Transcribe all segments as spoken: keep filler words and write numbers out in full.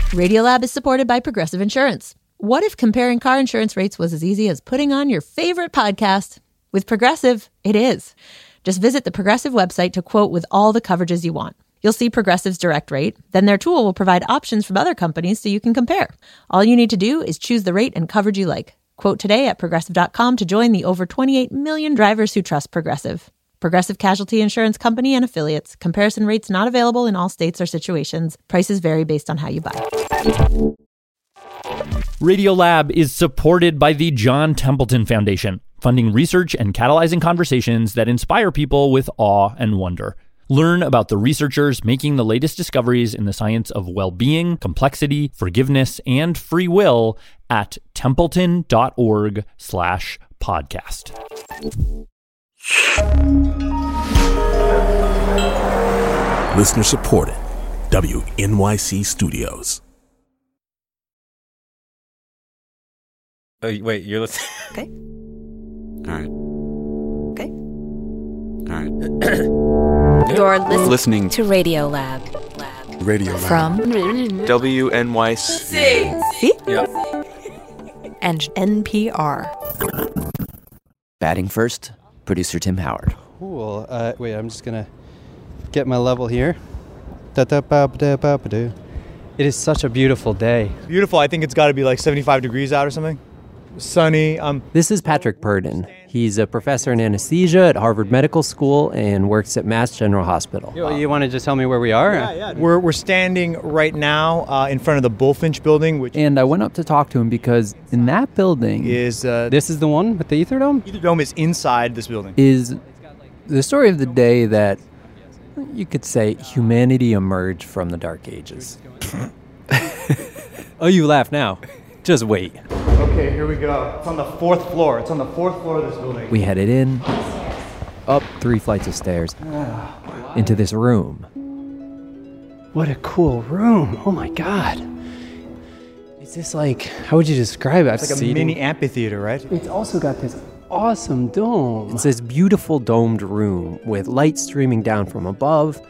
Radiolab is supported by Progressive Insurance. What if comparing car insurance rates was as easy as putting on your favorite podcast? With Progressive, it is. Just visit the Progressive website to quote with all the coverages you want. You'll see Progressive's direct rate. Then their tool will provide options from other companies so you can compare. All you need to do is choose the rate and coverage you like. Quote today at progressive dot com to join the over twenty-eight million drivers who trust Progressive. Progressive Casualty Insurance Company and Affiliates. Comparison rates not available in all states or situations. Prices vary based on how you buy. Radiolab is supported by the John Templeton Foundation, funding research and catalyzing conversations that inspire people with awe and wonder. Learn about the researchers making the latest discoveries in the science of well-being, complexity, forgiveness, and free will at templeton.org slash podcast. Listener supported. W N Y C Studios. Oh, wait, you're listening? Okay. All right. Okay. All right. You're listening, listening to Radiolab. Lab. Radio Lab. From W N Y C. C Yeah. and N P R. Batting first, producer Tim Howard. Cool. Uh, wait, I'm just going to get my level here. Da-da-ba-ba-da-ba-ba-doo. It is such a beautiful day. Beautiful. I think it's got to be like seventy-five degrees out or something. Sunny. Um. This is Patrick Purdon. He's a professor in anesthesia at Harvard Medical School and works at Mass General Hospital. You, you want to just tell me where we are? Yeah, yeah. We're, we're standing right now uh, in front of the Bullfinch building, which And I went up to talk to him because in that building... is... Uh, this is the one with the Ether Dome? Ether Dome is inside this building. Is the story of the day that you could say humanity emerged from the Dark Ages. Oh, you laugh now. Just wait. Okay, here we go. It's on the fourth floor. It's on the fourth floor of this building. We headed in, up three flights of stairs, into this room. What a cool room. Oh my God. Is this like, how would you describe it? It's like a Seating. mini amphitheater, right? It's also got this awesome dome. It's this beautiful domed room with light streaming down from above.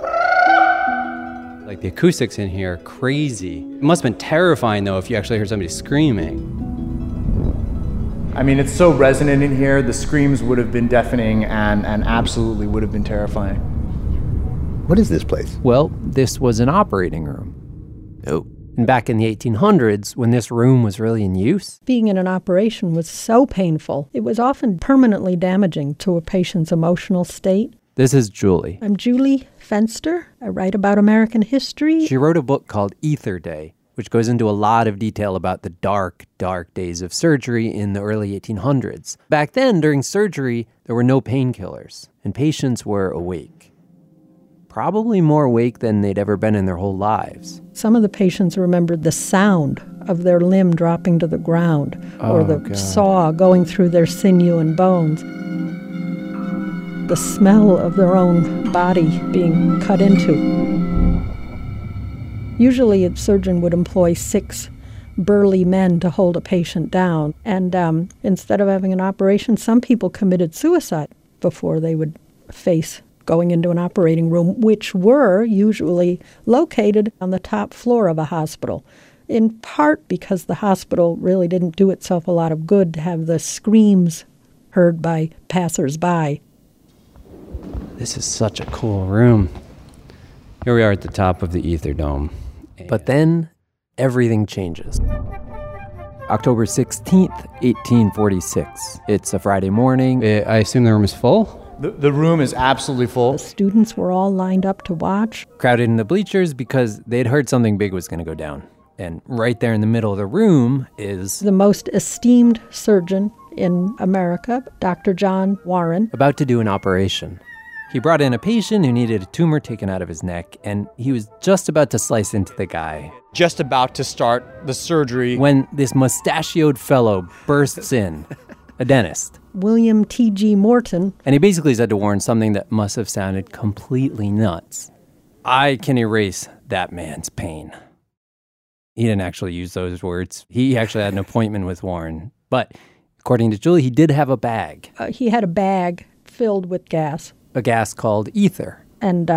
Like the acoustics in here are crazy. It must have been terrifying though if you actually heard somebody screaming. I mean, it's so resonant in here. The screams would have been deafening and, and absolutely would have been terrifying. What is this place? Well, this was an operating room. Oh. And back in the eighteen hundreds, when this room was really in use, being in an operation was so painful. It was often permanently damaging to a patient's emotional state. this is Julie. I'm Julie Fenster. I write about American history. She wrote a book called Ether Day, which goes into a lot of detail about the dark, dark days of surgery in the early eighteen hundreds. Back then, during surgery, there were no painkillers, and patients were awake. Probably more awake than they'd ever been in their whole lives. Some of the patients remembered the sound of their limb dropping to the ground, or Oh, the God. saw going through their sinew and bones. The smell of their own body being cut into. Usually a surgeon would employ six burly men to hold a patient down, and um, instead of having an operation, some people committed suicide before they would face going into an operating room, which were usually located on the top floor of a hospital, in part because the hospital really didn't do itself a lot of good to have the screams heard by passers-by. This is such a cool room. Here we are at the top of the Ether Dome. But then, everything changes. October sixteenth, eighteen forty-six. It's a Friday morning. I assume the room is full? The, the room is absolutely full. The students were all lined up to watch. Crowded in the bleachers because they'd heard something big was going to go down. And right there in the middle of the room is... the most esteemed surgeon in America, Doctor John Warren. About to do an operation. He brought in a patient who needed a tumor taken out of his neck, and he was just about to slice into the guy. Just about to start the surgery. When this mustachioed fellow bursts in, a dentist. William T G Morton. And he basically said to Warren something that must have sounded completely nuts. I can erase that man's pain. He didn't actually use those words. He actually had an appointment with Warren. But according to Julie, he did have a bag. Uh, he had a bag filled with gas. A gas called ether. And um,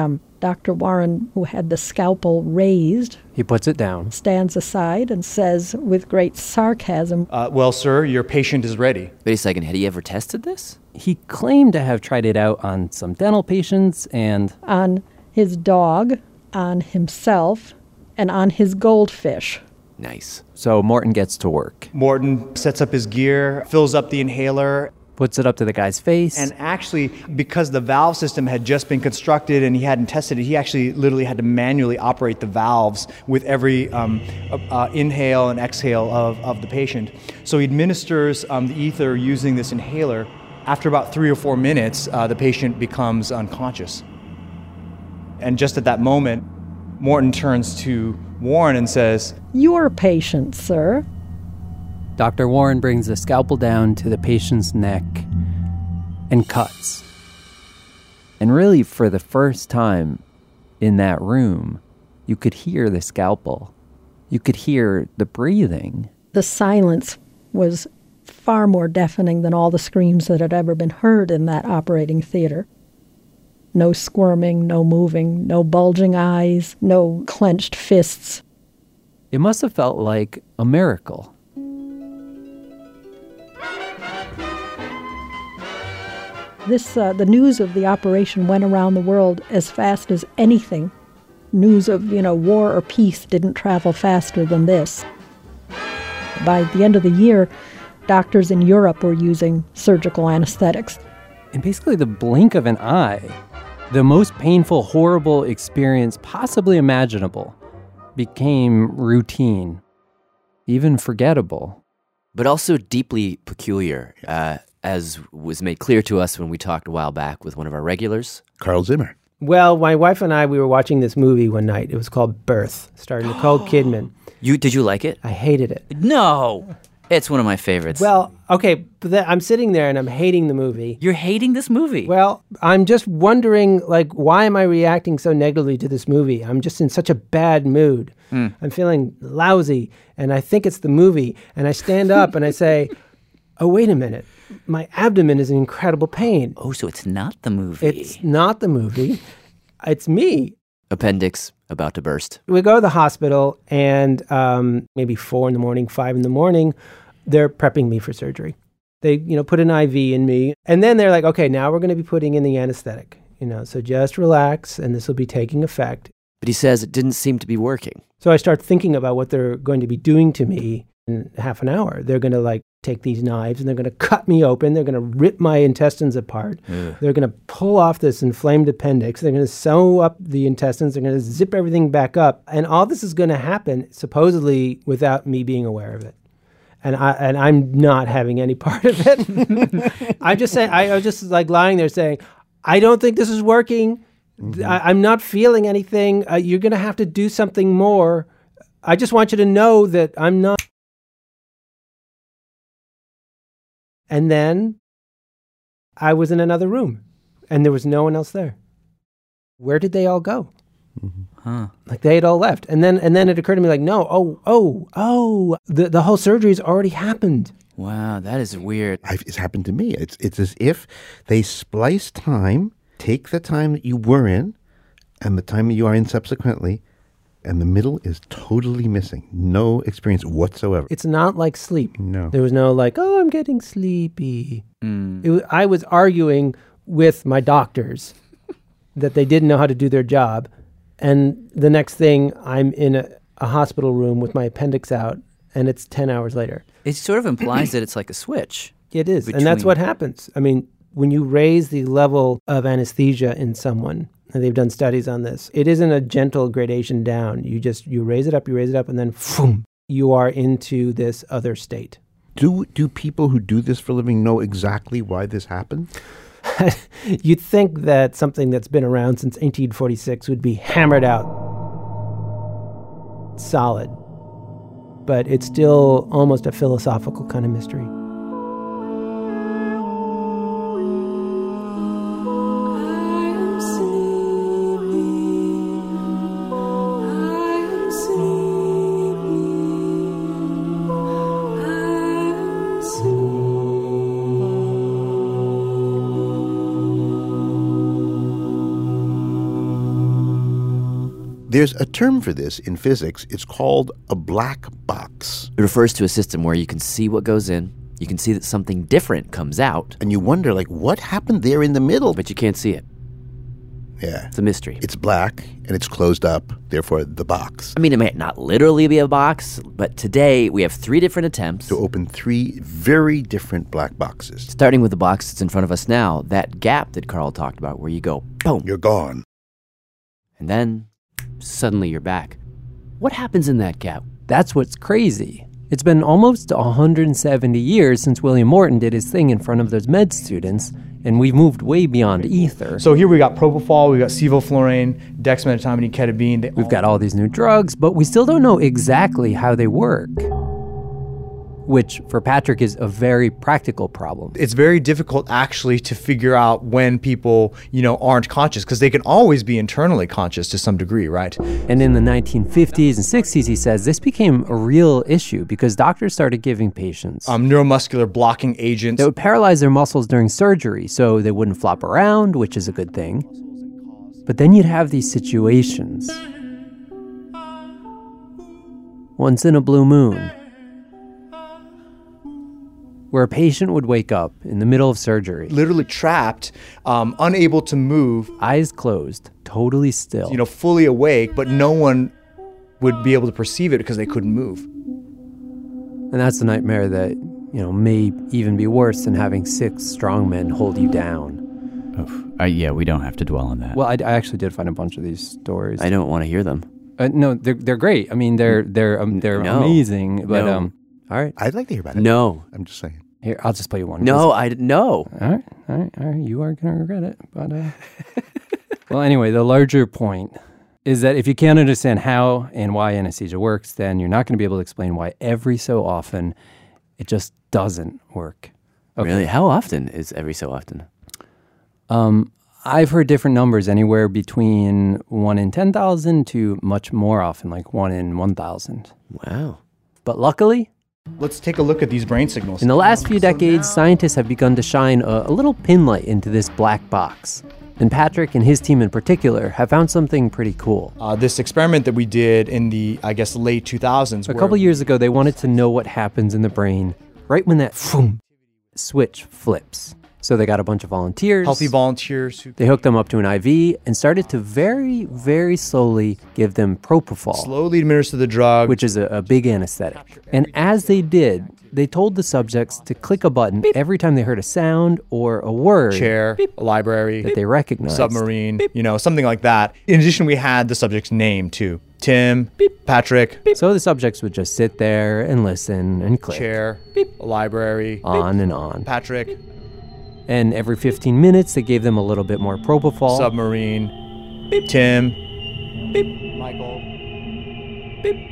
Doctor Warren, who had the scalpel raised, He puts it down. stands aside and says with great sarcasm, Uh, well, sir, your patient is ready. Wait a second, had he ever tested this? He claimed to have tried it out on some dental patients and on his dog, on himself, and on his goldfish. Nice. So Morton gets to work. Morton sets up his gear, fills up the inhaler, Puts it up to the guy's face. and actually, because the valve system had just been constructed and he hadn't tested it, he actually literally had to manually operate the valves with every um, uh, inhale and exhale of, of the patient. So he administers um, the ether using this inhaler. After about three or four minutes, uh, the patient becomes unconscious. And just at that moment, Morton turns to Warren and says, "Your patient, sir." Doctor Warren brings the scalpel down to the patient's neck and cuts. And really, for the first time in that room, you could hear the scalpel. You could hear the breathing. The silence was far more deafening than all the screams that had ever been heard in that operating theater. No squirming, no moving, no bulging eyes, no clenched fists. It must have felt like a miracle. This, uh, the news of the operation went around the world as fast as anything. News of, you know, war or peace didn't travel faster than this. By the end of the year, doctors in Europe were using surgical anesthetics. In basically the blink of an eye, the most painful, horrible experience possibly imaginable became routine, even forgettable. But also deeply peculiar, uh, as was made clear to us when we talked a while back with one of our regulars. Carl Zimmer. Well, my wife and I, we were watching this movie one night. It was called Birth, starring Nicole Kidman. You Did you like it? I hated it. No! It's one of my favorites. Well, okay, but then I'm sitting there and I'm hating the movie. You're hating this movie? Well, I'm just wondering, like, why am I reacting so negatively to this movie? I'm just in such a bad mood. Mm. I'm feeling lousy, and I think it's the movie. And I stand up and I say, oh, wait a minute. My abdomen is in incredible pain. Oh, so it's not the movie. It's not the movie. It's me. Appendix about to burst. We go to the hospital, and um, maybe four in the morning, five in the morning, they're prepping me for surgery. They, you know, put an I V in me, and then they're like, okay, now we're going to be putting in the anesthetic, you know, so just relax, and this will be taking effect. But he says it didn't seem to be working. So I start thinking about what they're going to be doing to me in half an hour. They're going to, like, take these knives, and they're going to cut me open. They're going to rip my intestines apart. Ugh. They're going to pull off this inflamed appendix. They're going to sew up the intestines. They're going to zip everything back up. And all this is going to happen, supposedly, without me being aware of it. And, I, and I'm not having any part of it. I'm just saying, I, I was just like lying there saying, I don't think this is working. Mm-hmm. I, I'm not feeling anything. Uh, you're going to have to do something more. I just want you to know that I'm not. And then I was in another room, and there was no one else there. Where did they all go? Mm-hmm. Huh. Like they had all left. And then and then it occurred to me like, no, oh, oh, oh, the, the whole surgery's already happened. Wow, that is weird. I've, it's happened to me. It's it's as if they splice time, take the time that you were in, and the time that you are in subsequently, and the middle is totally missing. No experience whatsoever. It's not like sleep. No. There was no like, oh, I'm getting sleepy. Mm. It was, I was arguing with my doctors that they didn't know how to do their job. And the next thing, I'm in a, a hospital room with my appendix out, and it's ten hours later. It sort of implies that it's like a switch. It is. Between... And that's what happens. I mean, when you raise the level of anesthesia in someone, and they've done studies on this, it isn't a gentle gradation down. You just, you raise it up, you raise it up, and then boom, you are into this other state. Do do people who do this for a living know exactly why this happens? You'd think that something that's been around since eighteen forty-six would be hammered out solid, but it's still almost a philosophical kind of mystery. There's a term for this in physics. It's called a black box. It refers to a system where you can see what goes in, you can see that something different comes out. And you wonder, like, what happened there in the middle? But you can't see it. Yeah. It's a mystery. It's black, and it's closed up, therefore the box. I mean, it might not literally be a box, but today we have three different attempts to open three very different black boxes. Starting with the box that's in front of us now, that gap that Carl talked about where you go, boom. You're gone. And then suddenly you're back. What happens in that gap? That's what's crazy. It's been almost one hundred seventy years since William Morton did his thing in front of those med students, and we've moved way beyond ether. So here we got propofol, we got sevoflurane, dexmedetomidine, ketamine. They We've got all these new drugs, but we still don't know exactly how they work, which for Patrick is a very practical problem. It's very difficult actually to figure out when people, you know, aren't conscious, because they can always be internally conscious to some degree, right? And in the nineteen fifties and sixties, he says, this became a real issue because doctors started giving patients um, neuromuscular blocking agents that would paralyze their muscles during surgery so they wouldn't flop around, which is a good thing. But then you'd have these situations. Once in a blue moon, where a patient would wake up in the middle of surgery. Literally trapped, um, unable to move. Eyes closed, totally still. You know, fully awake, but no one would be able to perceive it because they couldn't move. And that's the nightmare that, you know, may even be worse than having six strong men hold you down. Oof. Uh, yeah, we don't have to dwell on that. Well, I, I actually did find a bunch of these stories. I don't want to hear them. Uh, no, they're they're great. I mean, they're they're um, they're No. amazing. But No. um, all right. I'd like to hear about it. No. I'm just saying. Here, I'll just play you one. No, I no. All right, all right, all right. You are gonna regret it, but uh... well, anyway, the larger point is that if you can't understand how and why anesthesia works, then you're not going to be able to explain why every so often it just doesn't work. Okay. Really? How often is every so often? Um, I've heard different numbers, anywhere between one in ten thousand to much more often, like one in one thousand. Wow. But luckily, let's take a look at these brain signals. in the last few decades, scientists have begun to shine a, a little pin light into this black box. And Patrick and his team in particular have found something pretty cool. Uh, this experiment that we did in the, I guess, late two thousands. A couple years ago, they wanted to know what happens in the brain right when that phoom, switch flips. So they got a bunch of volunteers. Healthy volunteers. Who They hooked them up to an I V and started to very, very slowly give them propofol. Slowly administer the drug. Which is a, a big anesthetic. And as they did, they told the subjects to click a button Beep. every time they heard a sound or a word. Chair, Beep. a library. That they recognized. Submarine, Beep. you know, something like that. In addition, we had the subject's name too. Tim, Beep. Patrick. Beep. So the subjects would just sit there and listen and click. Chair, Beep. a librry. On and on. Patrick. And every fifteen minutes, they gave them a little bit more propofol. Submarine. Beep. Tim. Beep. Michael. Beep.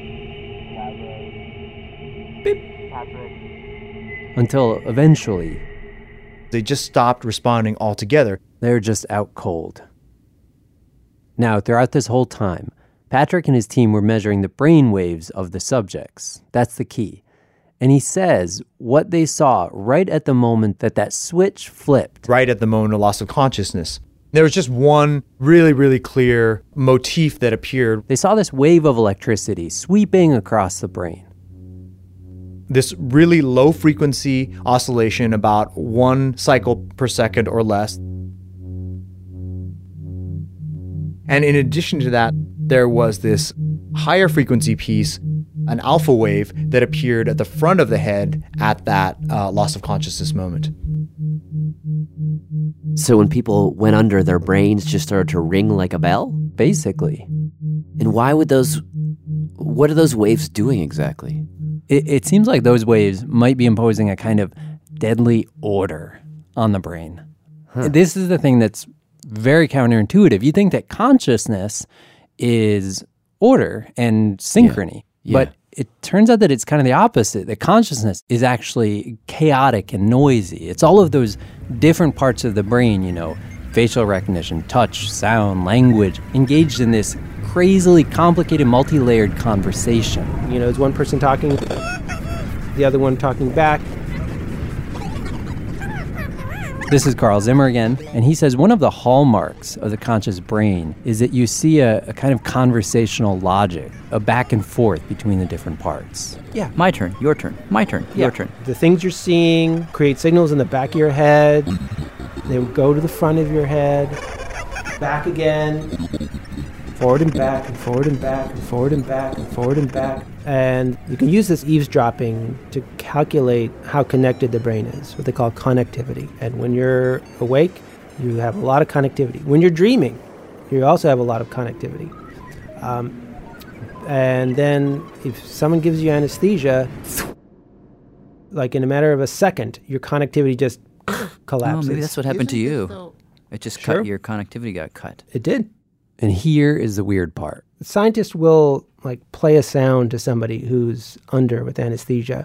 Beep. Patrick. Until eventually, they just stopped responding altogether. They're just out cold. Now, throughout this whole time, Patrick and his team were measuring the brain waves of the subjects. That's the key. And he says what they saw right at the moment that that switch flipped. Right at the moment of loss of consciousness. There was just one really, really clear motif that appeared. They saw this wave of electricity sweeping across the brain. This really low frequency oscillation, about one cycle per second or less. And in addition to that, there was this higher frequency piece, an alpha wave that appeared at the front of the head at that uh, loss of consciousness moment. So when people went under, their brains just started to ring like a bell? Basically. And why would those, what are those waves doing exactly? It, it seems like those waves might be imposing a kind of deadly order on the brain. Huh. This is the thing that's very counterintuitive. You think that consciousness is order and synchrony. Yeah. Yeah. But it turns out that it's kind of the opposite, that consciousness is actually chaotic and noisy. It's all of those different parts of the brain, you know, facial recognition, touch, sound, language, engaged in this crazily complicated, multi-layered conversation. You know, it's one person talking, the other one talking back. This is Carl Zimmer again, and he says one of the hallmarks of the conscious brain is that you see a, a kind of conversational logic, a back and forth between the different parts. Yeah, my turn, your turn, my turn, Yeah. your turn. The things you're seeing create signals in the back of your head. They would go to the front of your head, back again, forward and back, and forward and back, and forward and back, and forward and back. And you can use this eavesdropping to calculate how connected the brain is, what they call connectivity. And when you're awake, you have a lot of connectivity. When you're dreaming, you also have a lot of connectivity. Um, and then if someone gives you anesthesia, like in a matter of a second, your connectivity just collapses. Oh, maybe that's what happened to you. It just Sure. cut, your connectivity got cut. It did. And here is the weird part. Scientists will like play a sound to somebody who's under with anesthesia,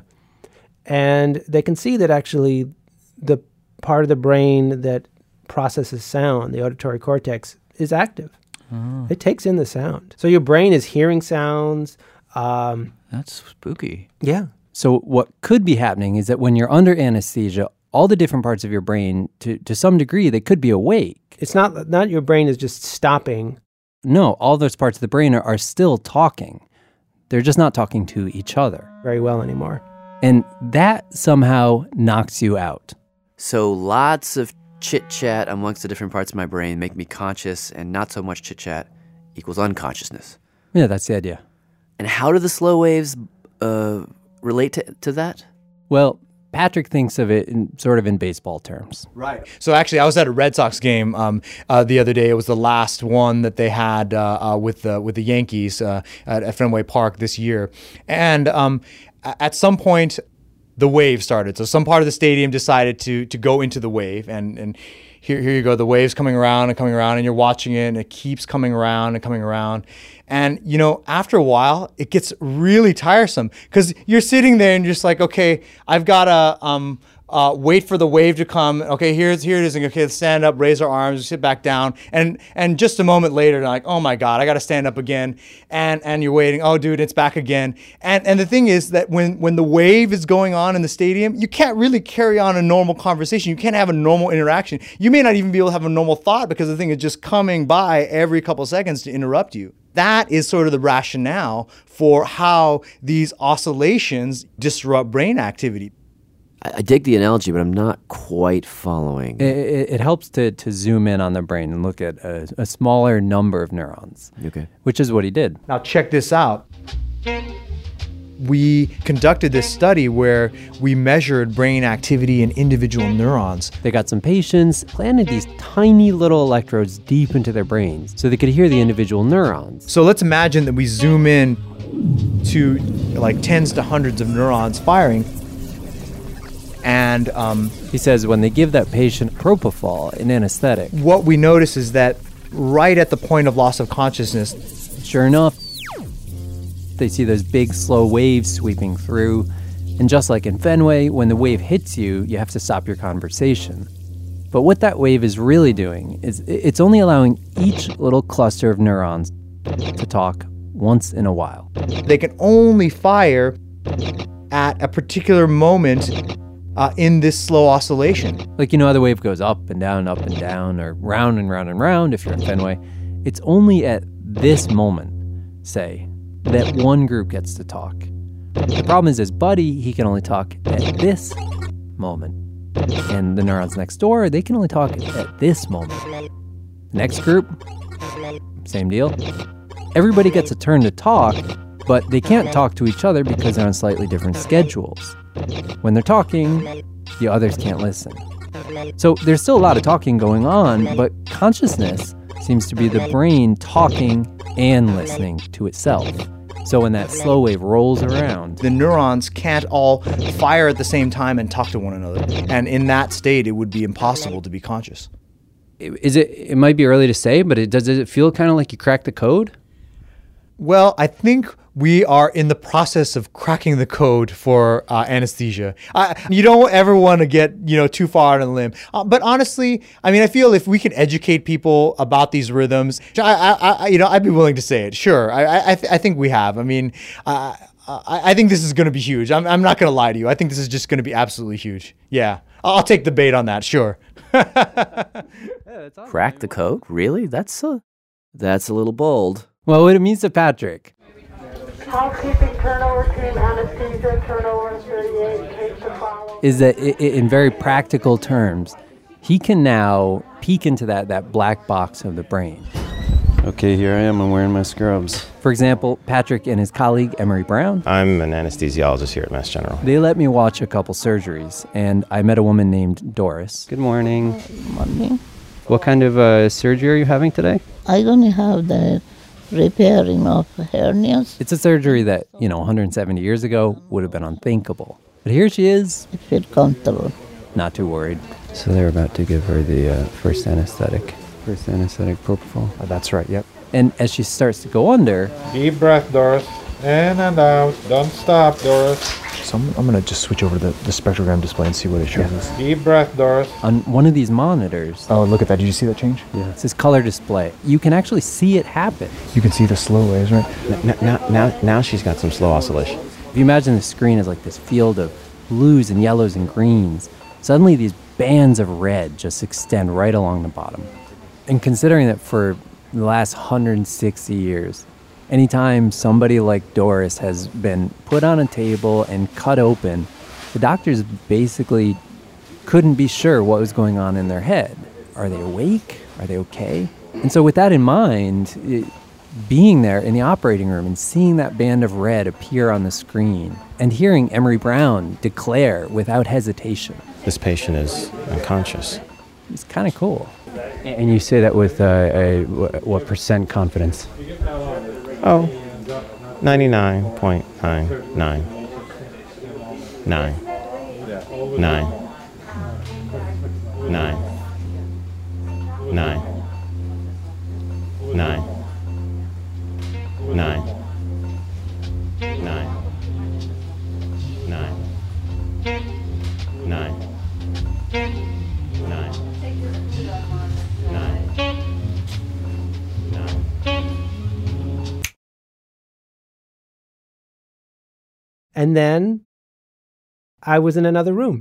and they can see that actually the part of the brain that processes sound, the auditory cortex, is active. Oh. It takes in the sound. So your brain is hearing sounds. Um, That's spooky. Yeah. So what could be happening is that when you're under anesthesia, all the different parts of your brain, to, to some degree, they could be awake. It's not not your brain is just stopping. No, all those parts of the brain are, are still talking. They're just not talking to each other very well anymore. And that somehow knocks you out. So lots of chit-chat amongst the different parts of my brain make me conscious, and not so much chit-chat equals unconsciousness. Yeah, that's the idea. And how do the slow waves uh, relate to, to that? Well, Patrick thinks of it in, sort of in baseball terms. Right. So actually, I was at a Red Sox game um, uh, the other day. It was the last one that they had uh, uh, with the with the Yankees uh, at, at Fenway Park this year, and um, at some point, the wave started. So some part of the stadium decided to to go into the wave, and and here here you go. The wave's coming around and coming around, and you're watching it, and it keeps coming around and coming around. And, you know, after a while, it gets really tiresome because you're sitting there and you're just like, okay, I've got to um, uh, wait for the wave to come. Okay, here's here it is. And, okay, let's stand up, raise our arms, sit back down. And and just a moment later, you're like, oh, my God, I got to stand up again. And and you're waiting. Oh, dude, it's back again. And and the thing is that when, when the wave is going on in the stadium, you can't really carry on a normal conversation. You can't have a normal interaction. You may not even be able to have a normal thought because the thing is just coming by every couple of seconds to interrupt you. That is sort of the rationale for how these oscillations disrupt brain activity. I, I dig the analogy, but I'm not quite following. It, it, it helps to, to zoom in on the brain and look at a, a smaller number of neurons, Okay. which is what he did. Now check this out. We conducted this study where we measured brain activity in individual neurons. They got some patients, planted these tiny little electrodes deep into their brains so they could hear the individual neurons. So let's imagine that we zoom in to like tens to hundreds of neurons firing. And um, he says when they give that patient propofol, an anesthetic, what we notice is that right at the point of loss of consciousness, sure enough, they see those big, slow waves sweeping through. And just like in Fenway, when the wave hits you, you have to stop your conversation. But what that wave is really doing is it's only allowing each little cluster of neurons to talk once in a while. They can only fire at a particular moment uh, in this slow oscillation. Like, you know how the wave goes up and down, up and down, or round and round and round if you're in Fenway? It's only at this moment, say, that one group gets to talk. The problem is, as Buddy, he can only talk at this moment. And the neurons next door, they can only talk at this moment. Next group, same deal. Everybody gets a turn to talk, but they can't talk to each other because they're on slightly different schedules. When they're talking, the others can't listen. So there's still a lot of talking going on, but consciousness seems to be the brain talking and listening to itself. So when that slow wave rolls around, the neurons can't all fire at the same time and talk to one another. And in that state, it would be impossible to be conscious. Is it, it might be early to say, but it, does it feel kind of like you cracked the code? Well, I think we are in the process of cracking the code for uh, anesthesia. Uh, you don't ever want to get, you know, too far on a limb. Uh, but honestly, I mean, I feel if we can educate people about these rhythms, I, I, I you know, I'd be willing to say it. Sure, I, I, th- I think we have. I mean, uh, I, I think this is going to be huge. I'm, I'm not going to lie to you. I think this is just going to be absolutely huge. Yeah, I'll take the bait on that. Sure. Crack the code? Really? That's a, that's a little bold. Well, what it means to Patrick Housekeeping turnover team, anesthesia turnover thirty-eight, take the follow. is that i- i- in very practical terms, he can now peek into that, that black box of the brain. Okay, here I am. I'm wearing my scrubs. For example, Patrick and his colleague, Emery Brown, I'm an anesthesiologist here at Mass General. they let me watch a couple surgeries, and I met a woman named Doris. Good morning. Good morning. What kind of uh, surgery are you having today? I only have the repairing of hernias. It's a surgery that, you know, one hundred seventy years ago would have been unthinkable. But here she is. I feel comfortable. Not too worried. So they're about to give her the uh, first anesthetic. First anesthetic, propofol. Uh, that's right, yep. And as she starts to go under... Deep breath, Doris. In and out. Don't stop, Doris. So I'm, I'm going to just switch over to the, the spectrogram display and see what it shows us. Deep breath, Doris. On one of these monitors... Oh, look at that. Did you see that change? Yeah. It's this color display. You can actually see it happen. You can see the slow waves, right? Now, now, now, now she's got some slow oscillation. If you imagine the screen as like this field of blues and yellows and greens, suddenly these bands of red just extend right along the bottom. And considering that for the last one hundred sixty years, anytime somebody like Doris has been put on a table and cut open, the doctors basically couldn't be sure what was going on in their head. Are they awake? Are they okay? And so with that in mind, it, being there in the operating room and seeing that band of red appear on the screen and hearing Emery Brown declare without hesitation, This patient is unconscious. it's kind of cool. And you say that with uh, a, what percent confidence? Oh, ninety-nine point nine nine nine nine nine nine nine nine nine nine nine nine. And then I was in another room.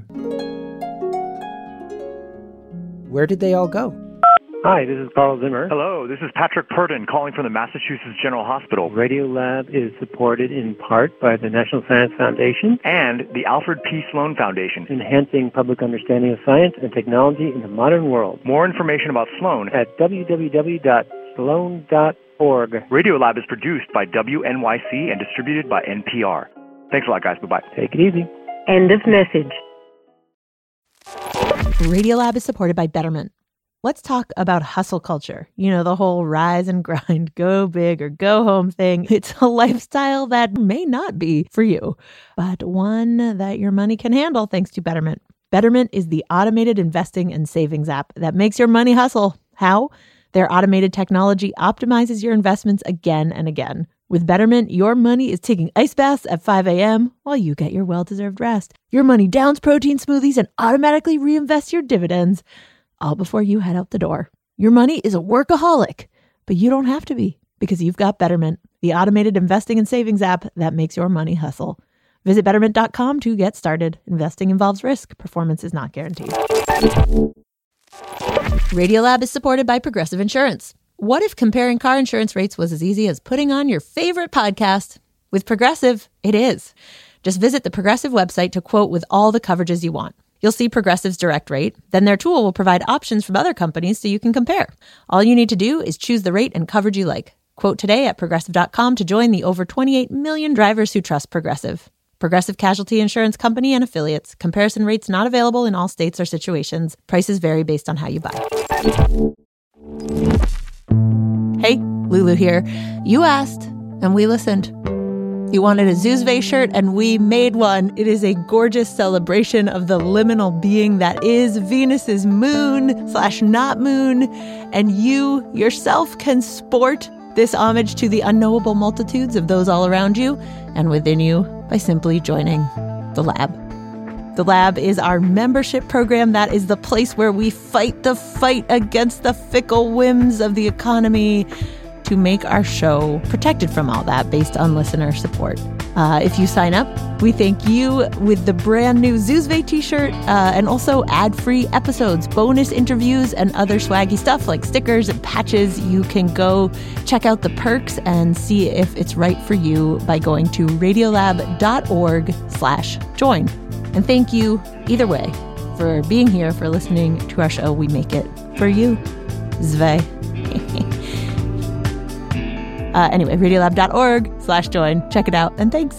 Where did they all go? Hi, this is Carl Zimmer. Hello, this is Patrick Purdon calling from the Massachusetts General Hospital. Radiolab is supported in part by the National Science Foundation and the Alfred P. Sloan Foundation, enhancing public understanding of science and technology in the modern world. More information about Sloan at w w w dot sloan dot org. Radiolab is produced by W N Y C and distributed by N P R. Thanks a lot, guys. Bye-bye. Take it easy. End of message. Radiolab is supported by Betterment. Let's talk about hustle culture. You know, the whole rise and grind, go big or go home thing. It's a lifestyle that may not be for you, but one that your money can handle thanks to Betterment. Betterment is the automated investing and savings app that makes your money hustle. How? Their automated technology optimizes your investments again and again. With Betterment, your money is taking ice baths at five a.m. while you get your well-deserved rest. Your money downs protein smoothies and automatically reinvests your dividends, all before you head out the door. Your money is a workaholic, but you don't have to be because you've got Betterment, the automated investing and savings app that makes your money hustle. Visit betterment dot com to get started. Investing involves risk. Performance is not guaranteed. Radiolab is supported by Progressive Insurance. What if comparing car insurance rates was as easy as putting on your favorite podcast? With Progressive, it is. Just visit the Progressive website to quote with all the coverages you want. You'll see Progressive's direct rate. Then their tool will provide options from other companies so you can compare. All you need to do is choose the rate and coverage you like. Quote today at progressive dot com to join the over twenty-eight million drivers who trust Progressive. Progressive Casualty Insurance Company and Affiliates. Comparison rates not available in all states or situations. Prices vary based on how you buy. Hey, Lulu here. You asked, and we listened. You wanted a Zuzve shirt, and we made one. It is a gorgeous celebration of the liminal being that is Venus's moon slash not moon, and you yourself can sport this homage to the unknowable multitudes of those all around you and within you by simply joining the lab. The Lab is our membership program. That is the place where we fight the fight against the fickle whims of the economy to make our show protected from all that based on listener support. Uh, if you sign up, we thank you with the brand new Zoozve t-shirt uh, and also ad-free episodes, bonus interviews, and other swaggy stuff like stickers and patches. You can go check out the perks and see if it's right for you by going to radiolab.org slash join. And thank you, either way, for being here, for listening to our show. We make it for you. Zve. uh, anyway, radiolab.org slash join. Check it out, and thanks.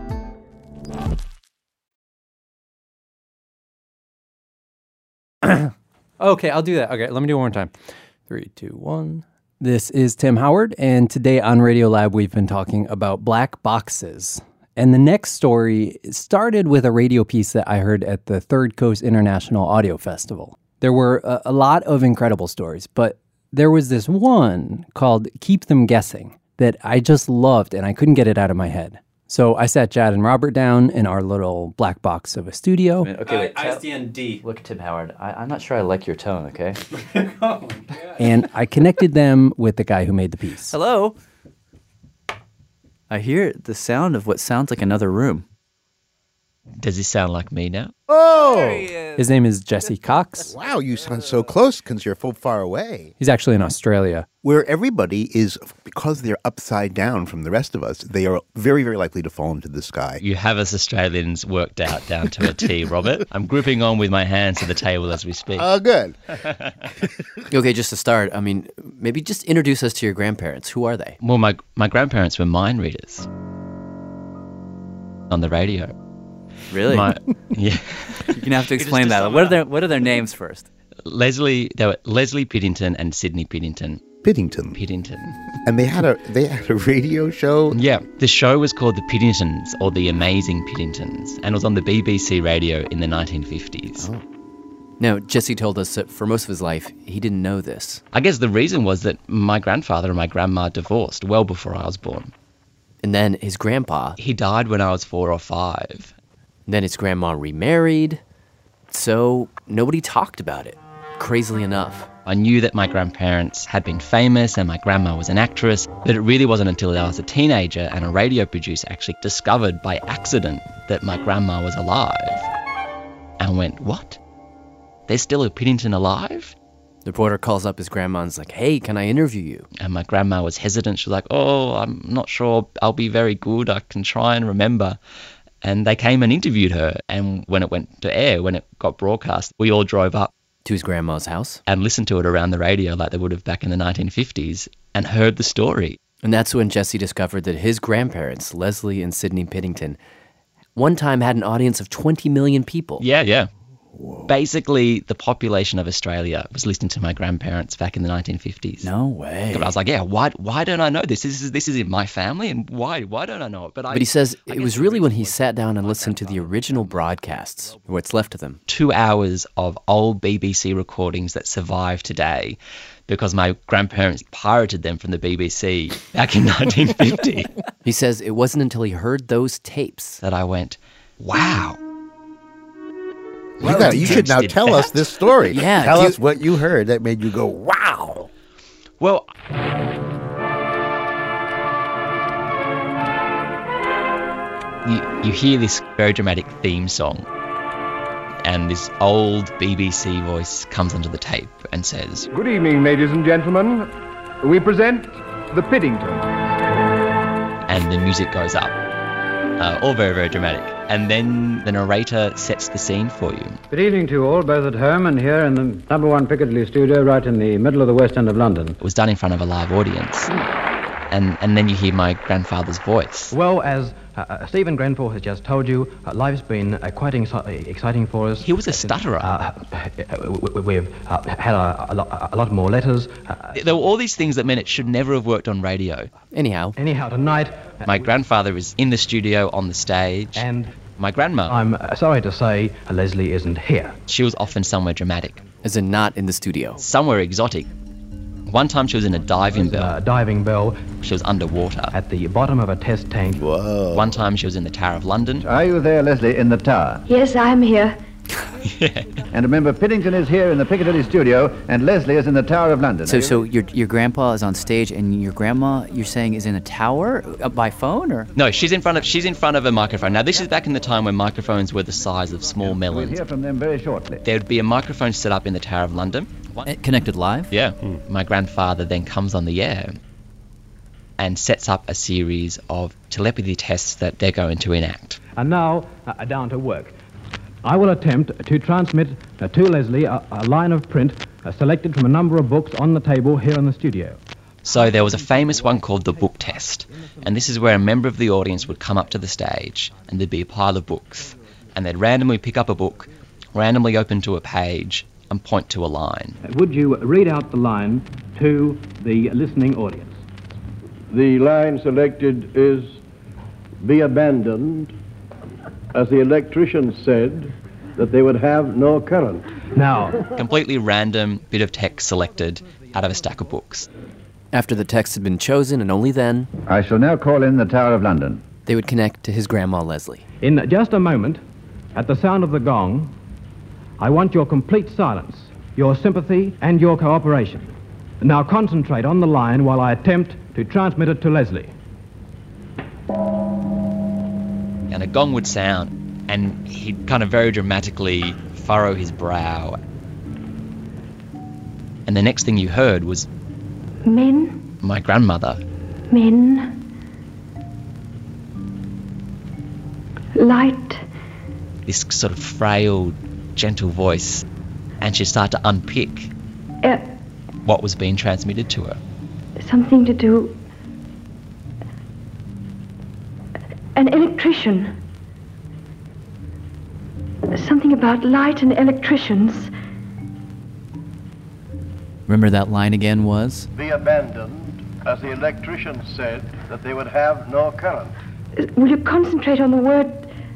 Okay, I'll do that. Okay, let me do it one more time. Three, two, one. This is Tim Howard, and today on Radiolab, we've been talking about black boxes. And the next story started with a radio piece that I heard at the Third Coast International Audio Festival. There were a, a lot of incredible stories, but there was this one called Keep Them Guessing that I just loved, and I couldn't get it out of my head. So I sat Chad and Robert down in our little black box of a studio. Okay, wait. I S D N D. Look, Tim Howard, I, I'm not sure I like your tone, okay? And I connected them with the guy who made the piece. Hello? I hear the sound of what sounds like another room. Does this sound like me now? Oh! His name is Jesse Cox. Wow, you sound so close because you're so far away. He's actually in Australia. Where everybody is, because they're upside down from the rest of us, they are very, very likely to fall into the sky. You have us Australians worked out down to a T, Robert. I'm gripping on with my hands to the table as we speak. Oh, uh, good. Okay, just to start, I mean, maybe just introduce us to your grandparents. Who are they? Well, my, my grandparents were mind readers on the radio. Really? My, yeah. You're gonna have to explain that. What are their What are their names first? Leslie, they were Leslie Piddington and Sydney Piddington. Piddington. Piddington. And they had a they had a radio show. Yeah, the show was called The Piddingtons, or The Amazing Piddingtons, and it was on the B B C radio in the nineteen fifties. Oh. Now, Jesse told us that for most of his life, he didn't know this. I guess the reason was that my grandfather and my grandma divorced well before I was born. And then his grandpa... He died when I was four or five. Then his grandma remarried, so nobody talked about it, crazily enough. I knew that my grandparents had been famous and my grandma was an actress, but it really wasn't until I was a teenager and a radio producer actually discovered by accident that my grandma was alive. And went, what? There's still a Piddington alive? The reporter calls up his grandma and is like, hey, can I interview you? And my grandma was hesitant. She was like, oh, I'm not sure I'll be very good. I can try and remember. And they came and interviewed her. And when it went to air, when it got broadcast, we all drove up to his grandma's house and listened to it around the radio like they would have back in the nineteen fifties and heard the story. And that's when Jesse discovered that his grandparents, Leslie and Sydney Piddington, one time had an audience of twenty million people. Yeah, yeah. Whoa. Basically, the population of Australia was listening to my grandparents back in the nineteen fifties. No way. But I was like, yeah, why why don't I know this? This is this is in my family, and why why don't I know it? But, I, but he says it was really when he sat down and listened to the original broadcasts, or what's left of them. Two hours of old B B C recordings that survive today because my grandparents pirated them from the B B C back in nineteen fifty. He says it wasn't until he heard those tapes that I went, wow. You, got, you should now tell that. us this story. Yeah, tell you, us what you heard that made you go, wow. Well, you, you hear this very dramatic theme song, and this old B B C voice comes onto the tape and says, good evening, ladies and gentlemen. We present the Piddington. And the music goes up. Uh, all very, very dramatic. And then the narrator sets the scene for you. Good evening to you all, both at home and here in the number one Piccadilly studio right in the middle of the West End of London. It was done in front of a live audience. And and then you hear my grandfather's voice. Well, as uh, Stephen Grenfell has just told you, uh, life's been uh, quite exci- exciting for us. He was a stutterer. Uh, we've uh, had a, a, lot, a lot more letters. Uh, there were all these things that meant it should never have worked on radio. Anyhow. Anyhow, tonight... My grandfather is in the studio on the stage. And... my grandma. I'm uh, sorry to say uh, Leslie isn't here. She was often somewhere dramatic. As in not in the studio. Somewhere exotic. One time she was in a diving bell. A diving bell. She was underwater. At the bottom of a test tank. Whoa. One time she was in the Tower of London. Are you there, Leslie, in the tower? Yes, I'm here. Yeah. And remember, Piddington is here in the Piccadilly studio, and Leslie is in the Tower of London. So, so your your grandpa is on stage, and your grandma, you're saying, is in a tower uh, by phone, or? No, she's in front of she's in front of a microphone. Now, this is back in the time when microphones were the size of small melons. We'll hear from them very shortly. There would be a microphone set up in the Tower of London. Uh, connected live? Yeah. Mm. My grandfather then comes on the air and sets up a series of telepathy tests that they're going to enact. And now, uh, down to work. I will attempt to transmit uh, to Leslie a, a line of print uh, selected from a number of books on the table here in the studio. So there was a famous one called the book test, and this is where a member of the audience would come up to the stage and there'd be a pile of books, and they'd randomly pick up a book, randomly open to a page, and point to a line. Uh, would you read out the line to the listening audience? The line selected is, "Be abandoned, as the electrician said that they would have no current." Now, completely random bit of text selected out of a stack of books. After the text had been chosen, and only then, I shall now call in the Tower of London. They would connect to his grandma Leslie. In just a moment, at the sound of the gong, I want your complete silence, your sympathy, and your cooperation. Now concentrate on the line while I attempt to transmit it to Leslie. And a gong would sound, and he'd kind of very dramatically furrow his brow. And the next thing you heard was... Men? My grandmother. Men? Light? This sort of frail, gentle voice. And she'd start to unpick Uh, what was being transmitted to her. something to do... An electrician. Something about light and electricians. Remember that line again was? Be abandoned, as the electrician said that they would have no current. Uh, Will you concentrate on the word